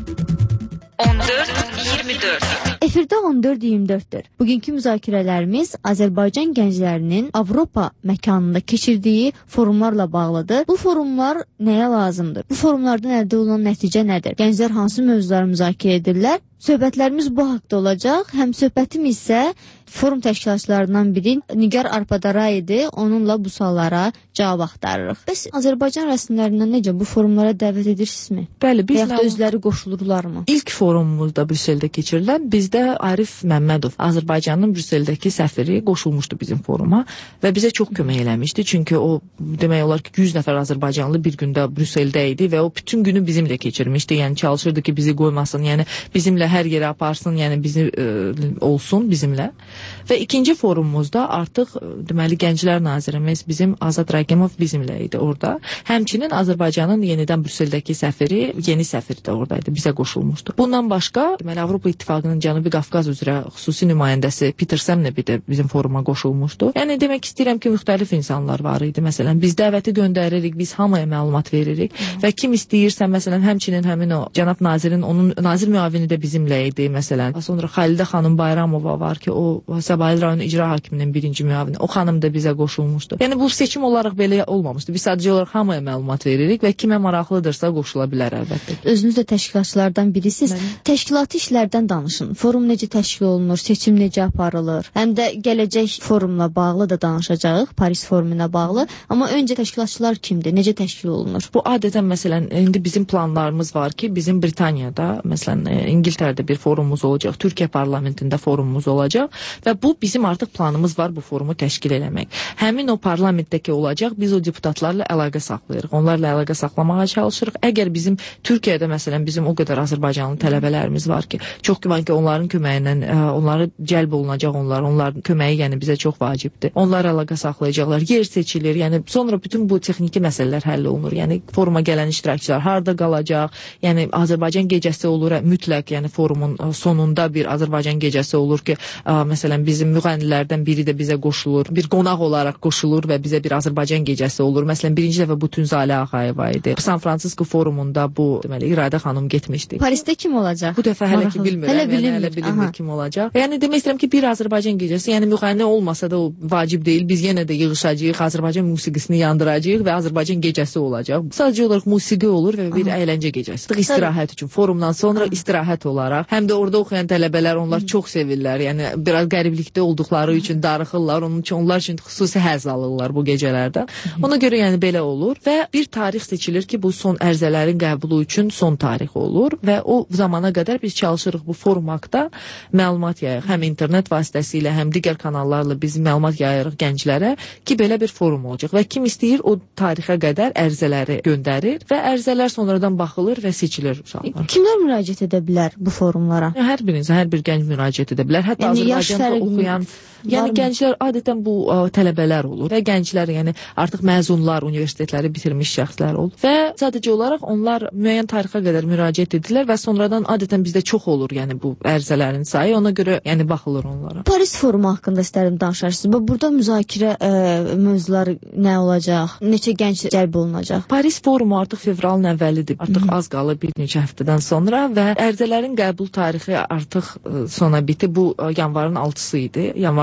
on dörd iyirmi dörd. Efirdə on dörd iyirmi dörddür. Bugünkü müzakirələrimiz Azərbaycan gənclərinin Avropa məkanında keçirdiyi forumlarla bağlıdır. Bu forumlar nəyə lazımdır? Bu forumlardan əldə olunan nəticə nədir? Gənclər hansı mövzuları müzakirə edirlər? Söhbətlərimiz bu haqda olacaq. Həm söhbətim isə forum təşkilatçılarından biri Nigar Arpadara idi. Onunla bu suallara cavab axtarırıq. Bəs Azərbaycan rəsmilərindən necə bu forumlara dəvət edirsinizmi? Bəli, biz Yaxud özləri qoşulurlarmı? İlk forumumuzda Brüsseldə keçirilən, bizdə Arif Məmmədov, Azərbaycanın Brüsseldəki səfiri qoşulmuşdu bizim foruma və bizə çox kömək eləmişdi. Çünki o demək olar ki, yüz nəfər Azərbaycanlı bir gündə Brüsseldə idi və o bütün günü bizimlə keçirmişdi. Yəni çalışırdı ki, bizi qoymasın, yəni bizimlə hər yerə aparsın, yəni bizi ə, olsun bizimlə. Və ikinci forumumuzda artıq deməli Gənclər Nazirimiz bizim Azad Ragimov bizimlə idi orada. Həmçinin Azərbaycanın yenidən Brüsseldəki səfiri, yeni səfir də oradaydı, bizə qoşulmuşdu. Bundan başqa, deməli Avropa İttifaqının Cənubi Qafqaz üzrə xüsusi nümayəndəsi Peter Semnebi də bizim foruma qoşulmuşdu. Yəni demək istəyirəm ki, müxtəlif insanlar var idi. Məsələn, biz dəvəti göndəririk, biz hamıya məlumat veririk və kim istəyirsə, məsələn, həmçinin həmin o cənab nazirin, onun nazir müavini də bizimlə idi, məsələn. Sonra Xalidə xanım Bayramova var ki, o Səbail rayon icra hakiminin birinci müavini. O xanım da bizə qoşulmuşdu. Yəni bu seçim olaraq belə olmamışdı. Biz sadəcə olaraq hamıya məlumat veririk və kimə maraqlıdırsa qoşula bilər əlbəttə. Özünüz də təşkilatçılardan birisiniz. Mən... Təşkilati işlərdən danışın. Forum necə təşkil olunur, seçim necə aparılır? Həm də gələcək forumla bağlı da danışacağıq, Paris forumuna bağlı. Amma öncə təşkilatçılar kimdir? Necə təşkil olunur? Bu adətən məsələn indi bizim planlarımız var ki, bizim Britaniyada, məsələn İngiltərədə bir forumumuz olacaq, Türkiyə parlamentində forumumuz olacaq və bu bizim artıq planımız var bu forumu təşkil eləmək. Həmin o parlamentdəki olacaq, biz o deputatlarla əlaqə saxlayırıq. Onlarla əlaqə saxlamağa çalışırıq. Əgər bizim Türkiyədə məsələn bizim o qədər Azərbaycanlı tələbələrimiz var ki, çox güman ki, onların köməyindən onları cəlb olunacaq onlar. Onların köməyi yəni bizə çox vacibdir. Onlar əlaqə saxlayacaqlar. Yer seçilir. Yəni sonra bütün bu texniki məsələlər həll olunur. Yəni foruma gələn iştirakçılar harda qalacaq? Yəni Azərbaycan gecəsi olur mütləq, yəni forumun sonunda bir Azərbaycan gecəsi olur ki, ə, məsələn bizim müğənnilərdən biri də bizə qoşulur, bir qonaq olaraq qoşulur və bizə bir Azərbaycan gecəsi olur. Məsələn birinci dəfə bu Tünzalə Ağayeva idi. San Fransisko forumunda bu deməli İradə xanım getmişdi. Parisdə kim olacaq? Bu dəfə hələ ki bilmirəm. Hələ yəni, hələ bilinmir kim olacaq. Yəni demək istəyirəm ki, bir Azərbaycan gecəsi, yəni müğənni olmasa da o vacib deyil. Biz yenə də yığışacağıq, Azərbaycan musiqisini yandıracağıq və Azərbaycan gecəsi olacaq. Sadəcə olaraq musiqi olur və bir Aha. əyləncə gecəsi. İstirahət üçün forumdan sonra Aha. istirahət olaraq. Həm də orada oxuyan tələbələr onlar Hı. çox sevirlər. Yəni biraz qəriblikdə olduqları üçün darıxırlar. Onun üçün onlar üçün xüsusi həzz alırlar bu gecələrdə. Ona görə yəni belə olur və bir tarix seçilir ki, bu son ərizələrin qəbulu üçün son tarix olur və o zamana qədər biz çalışırıq bu forum haqqında məlumat yayırıq. Həm internet vasitəsilə, həm digər kanallarla biz məlumat yayırıq gənclərə ki, belə bir forum olacaq və kim istəyir o tarixə qədər ərizələri göndərir və ərizələr sonradan baxılır və seçilir uşaqlar. Kimlər müraciət edə bilər bu forumlara? Hər biriniz, hər bir gənc müraciət edə bilər. Hətta yəni, Azərbaycanda oxuyan Yəni gənclər adətən bu ə, tələbələr olur və gənclər yəni artıq məzunlar, universitetləri bitirmiş şəxslər olur və sadəcə olaraq onlar müəyyən tarixə qədər müraciət edirlər və sonradan adətən bizdə çox olur yəni bu ərizələrin sayı, ona görə yəni baxılır onlara. Paris forumu haqqında istərdim danışarsınız. Burada müzakirə ə, mövzuları nə olacaq? Neçə gənc cəlb olunacaq? Paris forumu artıq fevralın əvvəlidir. Artıq Hı-hı. az qalır bir neçə həftədən sonra və ərizələrin qəbul tarixi artıq ə, sona bitib. Bu ə, yanvarın altısı idi. Yanvarın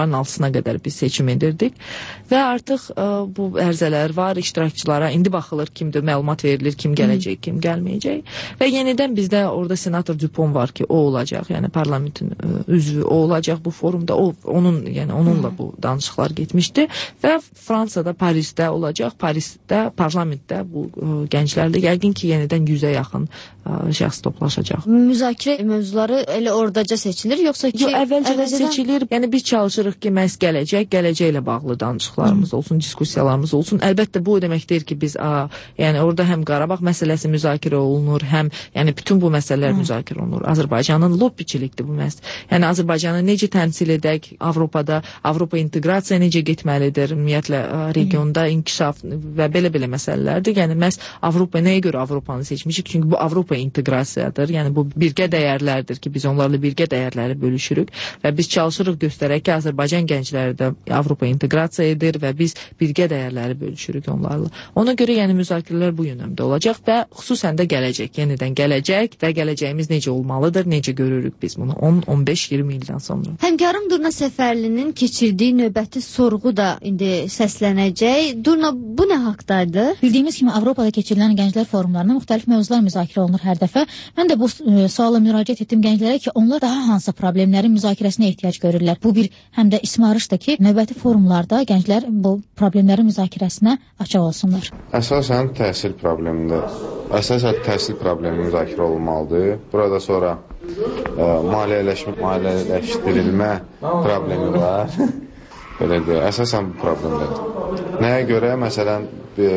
ayların altısına qədər biz seçim edirdik və artıq ə, bu ərizələr var iştirakçılara. İndi baxılır kimdir, məlumat verilir, kim gələcək, kim gəlməyəcək. Və yenidən bizdə orada senator Dupont var ki, o olacaq. Yəni parlamentin ə, üzvü o olacaq bu forumda. O onun, yəni onunla bu danışıqlar getmişdi və Fransada, Parisdə olacaq. Parisdə, parlamentdə bu ə, gənclərdə yəqin ki, yenidən yüzə yaxın ə, şəxs toplaşacaq. Müzakirə mövzuları elə oradaca seçilir, yoxsa ki, Yo, əvvəlcədən əvvəlcədən... seçilir. Yəni biz çalışırıq ki, məhz gələcək, gələcəklə bağlı danışıqlarımız olsun, diskussiyalarımız olsun. Əlbəttə bu o demək deyil ki, biz a, yəni orada həm Qarabağ məsələsi müzakirə olunur, həm yəni bütün bu məsələlər Hı. müzakirə olunur. Azərbaycanın lobbiçilikdir bu məhz. Yəni Azərbaycanı necə təmsil edək Avropada, Avropa inteqrasiya necə getməlidir, ümumiyyətlə a, regionda inkişaf və belə-belə məsələlərdir. Yəni məhz Avropa nəyə görə Avropanı seçmişik? Çünki bu Avropa inteqrasiyadır. Yəni bu birgə dəyərlərdir ki, biz onlarla birgə dəyərləri bölüşürük və biz çalışırıq göstərək ki, Azərbaycan gəncləri də Avropa inteqrasiya edir və biz birgə dəyərləri bölüşürük onlarla. Ona görə yəni müzakirələr bu yönəmdə olacaq və xüsusən də gələcək, yenidən gələcək və gələcəyimiz necə olmalıdır, necə görürük biz bunu on on beş iyirmi ildən sonra. Həmkarım Durna Səfərlinin keçirdiyi növbəti sorğu da indi səslənəcək. Durna, bu nə haqdadır? Bildiyimiz kimi Avropada keçirilən gənclər forumlarında müxtəlif mövzular müzakirə olunur hər dəfə. Mən də bu e, suala müraciət etdim gənclərə ki, onlar daha hansı problemlərin müzakirəsinə ehtiyac görürlər. Bu bir həm də ismarışdır ki, növbəti forumlarda gənclər bu problemlərin müzakirəsinə açıq olsunlar. Əsasən təhsil problemində, əsasən təhsil problemi müzakirə olunmalıdır. Burada sonra ə, maliyyələşmə, maliyyələşdirilmə problemi var. Belə deyək, əsasən bu problemlərdir. Nəyə görə? Məsələn, ə,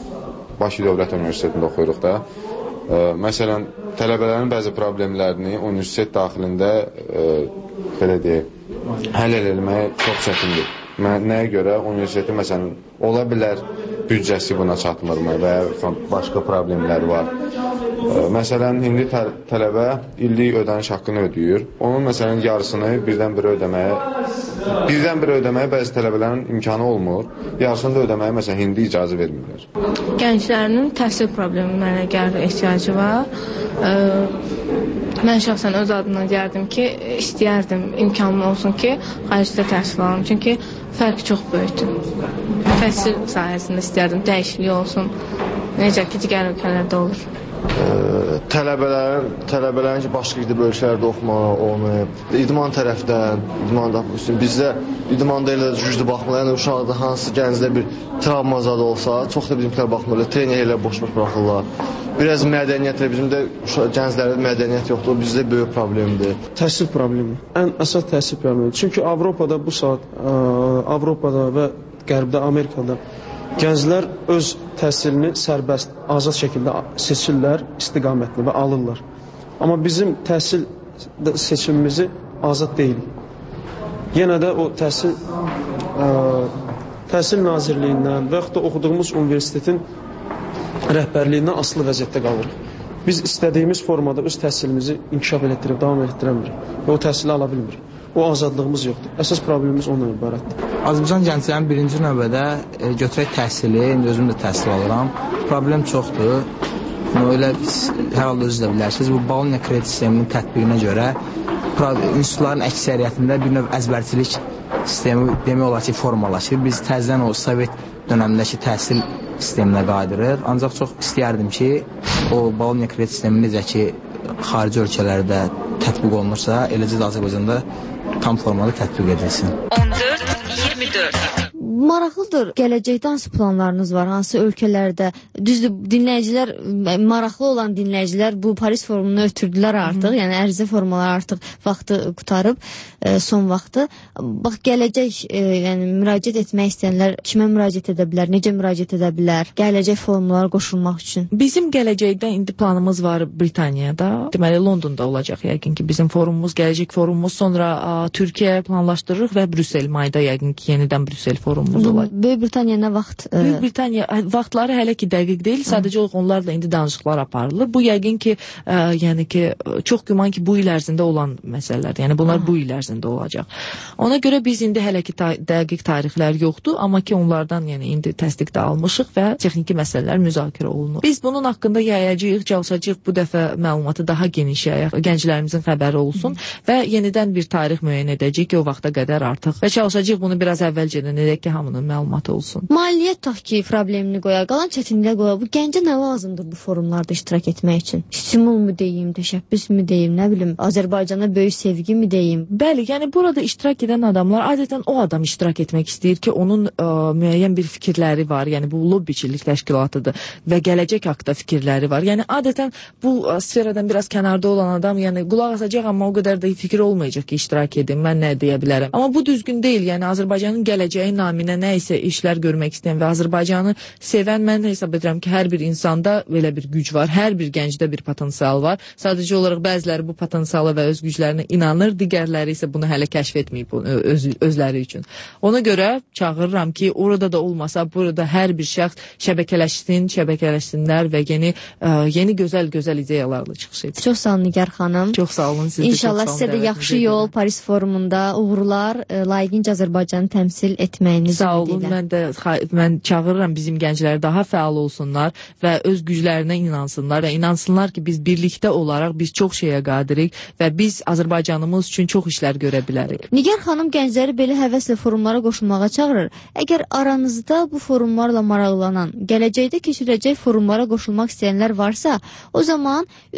Bakı Dövlət Universitetində oxuyuruq da. Ə, məsələn, tələbələrin bəzi problemlərini universitet daxilində ə, belə deyək, həll edilməyə çox çətindir. Nəyə görə? Universitetin məsələn, ola bilər büdcəsi buna çatmırmı və ya başqa problemlər var. Məsələn, indi tə tələbə illik ödəniş haqqını ödəyir. Onun məsələn yarısını birdən-birə ödəməyə birdən-birə ödəməyə bəzi tələbələrin imkanı olmur. Yarısını da ödəməyə məsələn indi icazə vermirlər. Gənclərinin təhsil problemlərinə gəlir ehtiyacı var. Ə, mən şəxsən öz adına deyərdim ki, istəyərdim imkanım olsun ki, xaricdə təhsil alım. Çünki fərq çox böyükdür. Təhsil sahəsində istəyərdim dəyişiklik olsun. Necə ki, digər ölkələrdə olur. Ə, tələbələrin, tələbələrin ki, başqa gidib ölkələrdə oxumağı olmayıb. İdman tərəfdən, idmanda bizdə idmanda elə güclü baxmırlar. Yəni uşaqda hansı gəncdə bir travma zadı olsa, çox da bizimkilər baxmırlar. Trener elə boş-boş buraxırlar. Biraz mədəniyyətlə bizim də gənclərdə mədəniyyət yoxdur. O bizdə böyük problemdir. Təhsil problemi. Ən əsas təhsil problemi. Çünki Avropada bu saat ə, Avropada və Qərbdə, Amerikada gənclər öz təhsilini sərbəst, azad şəkildə seçirlər, istiqamətli və alırlar. Amma bizim təhsil seçimimizi azad deyil. Yenə də o təhsil ə, Təhsil Nazirliyindən və yaxud da oxuduğumuz universitetin rəhbərliyindən asılı vəziyyətdə qalırıq. Biz istədiyimiz formada öz təhsilimizi inkişaf elətdirib, davam elətdirəmirik və o təhsili ala bilmirik. O azadlığımız yoxdur. Əsas problemimiz onunla ibarətdir. Azərbaycan gənclərinin birinci növbədə e, götürək təhsili, indi özüm də təhsil alıram. Problem çoxdur. Elə hər halda özü də bilərsiniz. Bu Bologna kredit sisteminin tətbiqinə görə institutların əksəriyyətində bir növ əzbərçilik sistemi demək olar ki, formalaşır. Biz təzədən o Sovet dönəmindəki təhsil sisteminə qayıdırıq. Ancaq çox istəyərdim ki, o Bologna kredit sistemi necə ki, xarici ölkələrdə tətbiq olunursa, eləcə də Azərbaycanda tam formada tətbiq edilsin. on dörd iyirmi dörd. Maraqlıdır. Gələcəkdə hansı planlarınız var? Hansı ölkələrdə? Düzdür, dinləyicilər, maraqlı olan dinləyicilər bu Paris forumunu ötürdülər artıq. Hı. Yəni ərizə formaları artıq vaxtı qutarıb, e, son vaxtı. Bax, gələcək, e, yəni müraciət etmək istəyənlər kimə müraciət edə bilər? Necə müraciət edə bilər? Gələcək forumlara qoşulmaq üçün. Bizim gələcəkdə indi planımız var Britaniyada. Deməli, Londonda olacaq yəqin ki, bizim forumumuz, gələcək forumumuz. Sonra a, Türkiyə planlaşdırırıq və Brüssel mayda yəqin ki, yenidən Brüssel forumumuz vaxtımız olacaq. Böyük Britaniya nə vaxt? E... Böyük Britaniya vaxtları hələ ki dəqiq deyil, sadəcə olaraq onlarla indi danışıqlar aparılır. Bu yəqin ki, ə, yəni ki, çox güman ki, bu il ərzində olan məsələlər, yəni bunlar Aha. bu il ərzində olacaq. Ona görə biz indi hələ ki ta dəqiq tarixlər yoxdur, amma ki onlardan yəni indi təsdiq də almışıq və texniki məsələlər müzakirə olunur. Biz bunun haqqında yayacağıq, çalışacağıq bu dəfə məlumatı daha geniş yayaq, gənclərimizin xəbəri olsun Hı. və yenidən bir tarix müəyyən edəcəyik ki, o vaxta qədər artıq və çalışacağıq bunu biraz əvvəlcədən edək ki, hamının məlumatı olsun. Maliyyət tutaq ki, problemini qoyaq, qalan çətinliklər qoyaq. Bu gəncə nə lazımdır bu forumlarda iştirak etmək üçün? Stimul mu deyim, təşəbbüs mü deyim, nə bilim, Azərbaycana böyük sevgi mi deyim? Bəli, yəni burada iştirak edən adamlar adətən o adam iştirak etmək istəyir ki, onun ə, müəyyən bir fikirləri var, yəni bu lobbiçilik təşkilatıdır və gələcək haqqında fikirləri var. Yəni adətən bu ə, sferadan biraz kənarda olan adam, yəni qulaq asacaq, amma o qədər də fikir olmayacaq ki, iştirak edim, mən nə deyə bilərəm. Amma bu düzgün deyil, yəni Azərbaycanın gələcəyi naminə nə isə işlər görmək istəyən və Azərbaycanı sevən, mən hesab edirəm ki, hər bir insanda belə bir güc var, hər bir gəncdə bir potensial var. Sadəcə olaraq bəziləri bu potensiala və öz güclərinə inanır, digərləri isə bunu hələ kəşf etməyib öz, özləri üçün. Ona görə çağırıram ki, orada da olmasa, burada hər bir şəxs şəbəkələşsin, şəbəkələşsinlər və yeni ə, yeni gözəl-gözəl ideyalarla çıxış etsin. Çox sağ olun Nigar xanım. Çox sağ olun. Siz İnşallah sizə də yaxşı yol Paris forumunda uğurlar, ə, layiqincə Azərbaycanı təmsil etməyiniz sağ olun. Mən də mən çağırıram bizim gəncləri daha fəal olsunlar və öz güclərinə inansınlar və inansınlar ki, biz birlikdə olaraq biz çox şeyə qadirik və biz Azərbaycanımız üçün çox işlər görə bilərik. Nigar xanım gəncləri belə həvəslə forumlara qoşulmağa çağırır. Əgər aranızda bu forumlarla maraqlanan, gələcəkdə keçiriləcək forumlara qoşulmaq istəyənlər varsa, o zaman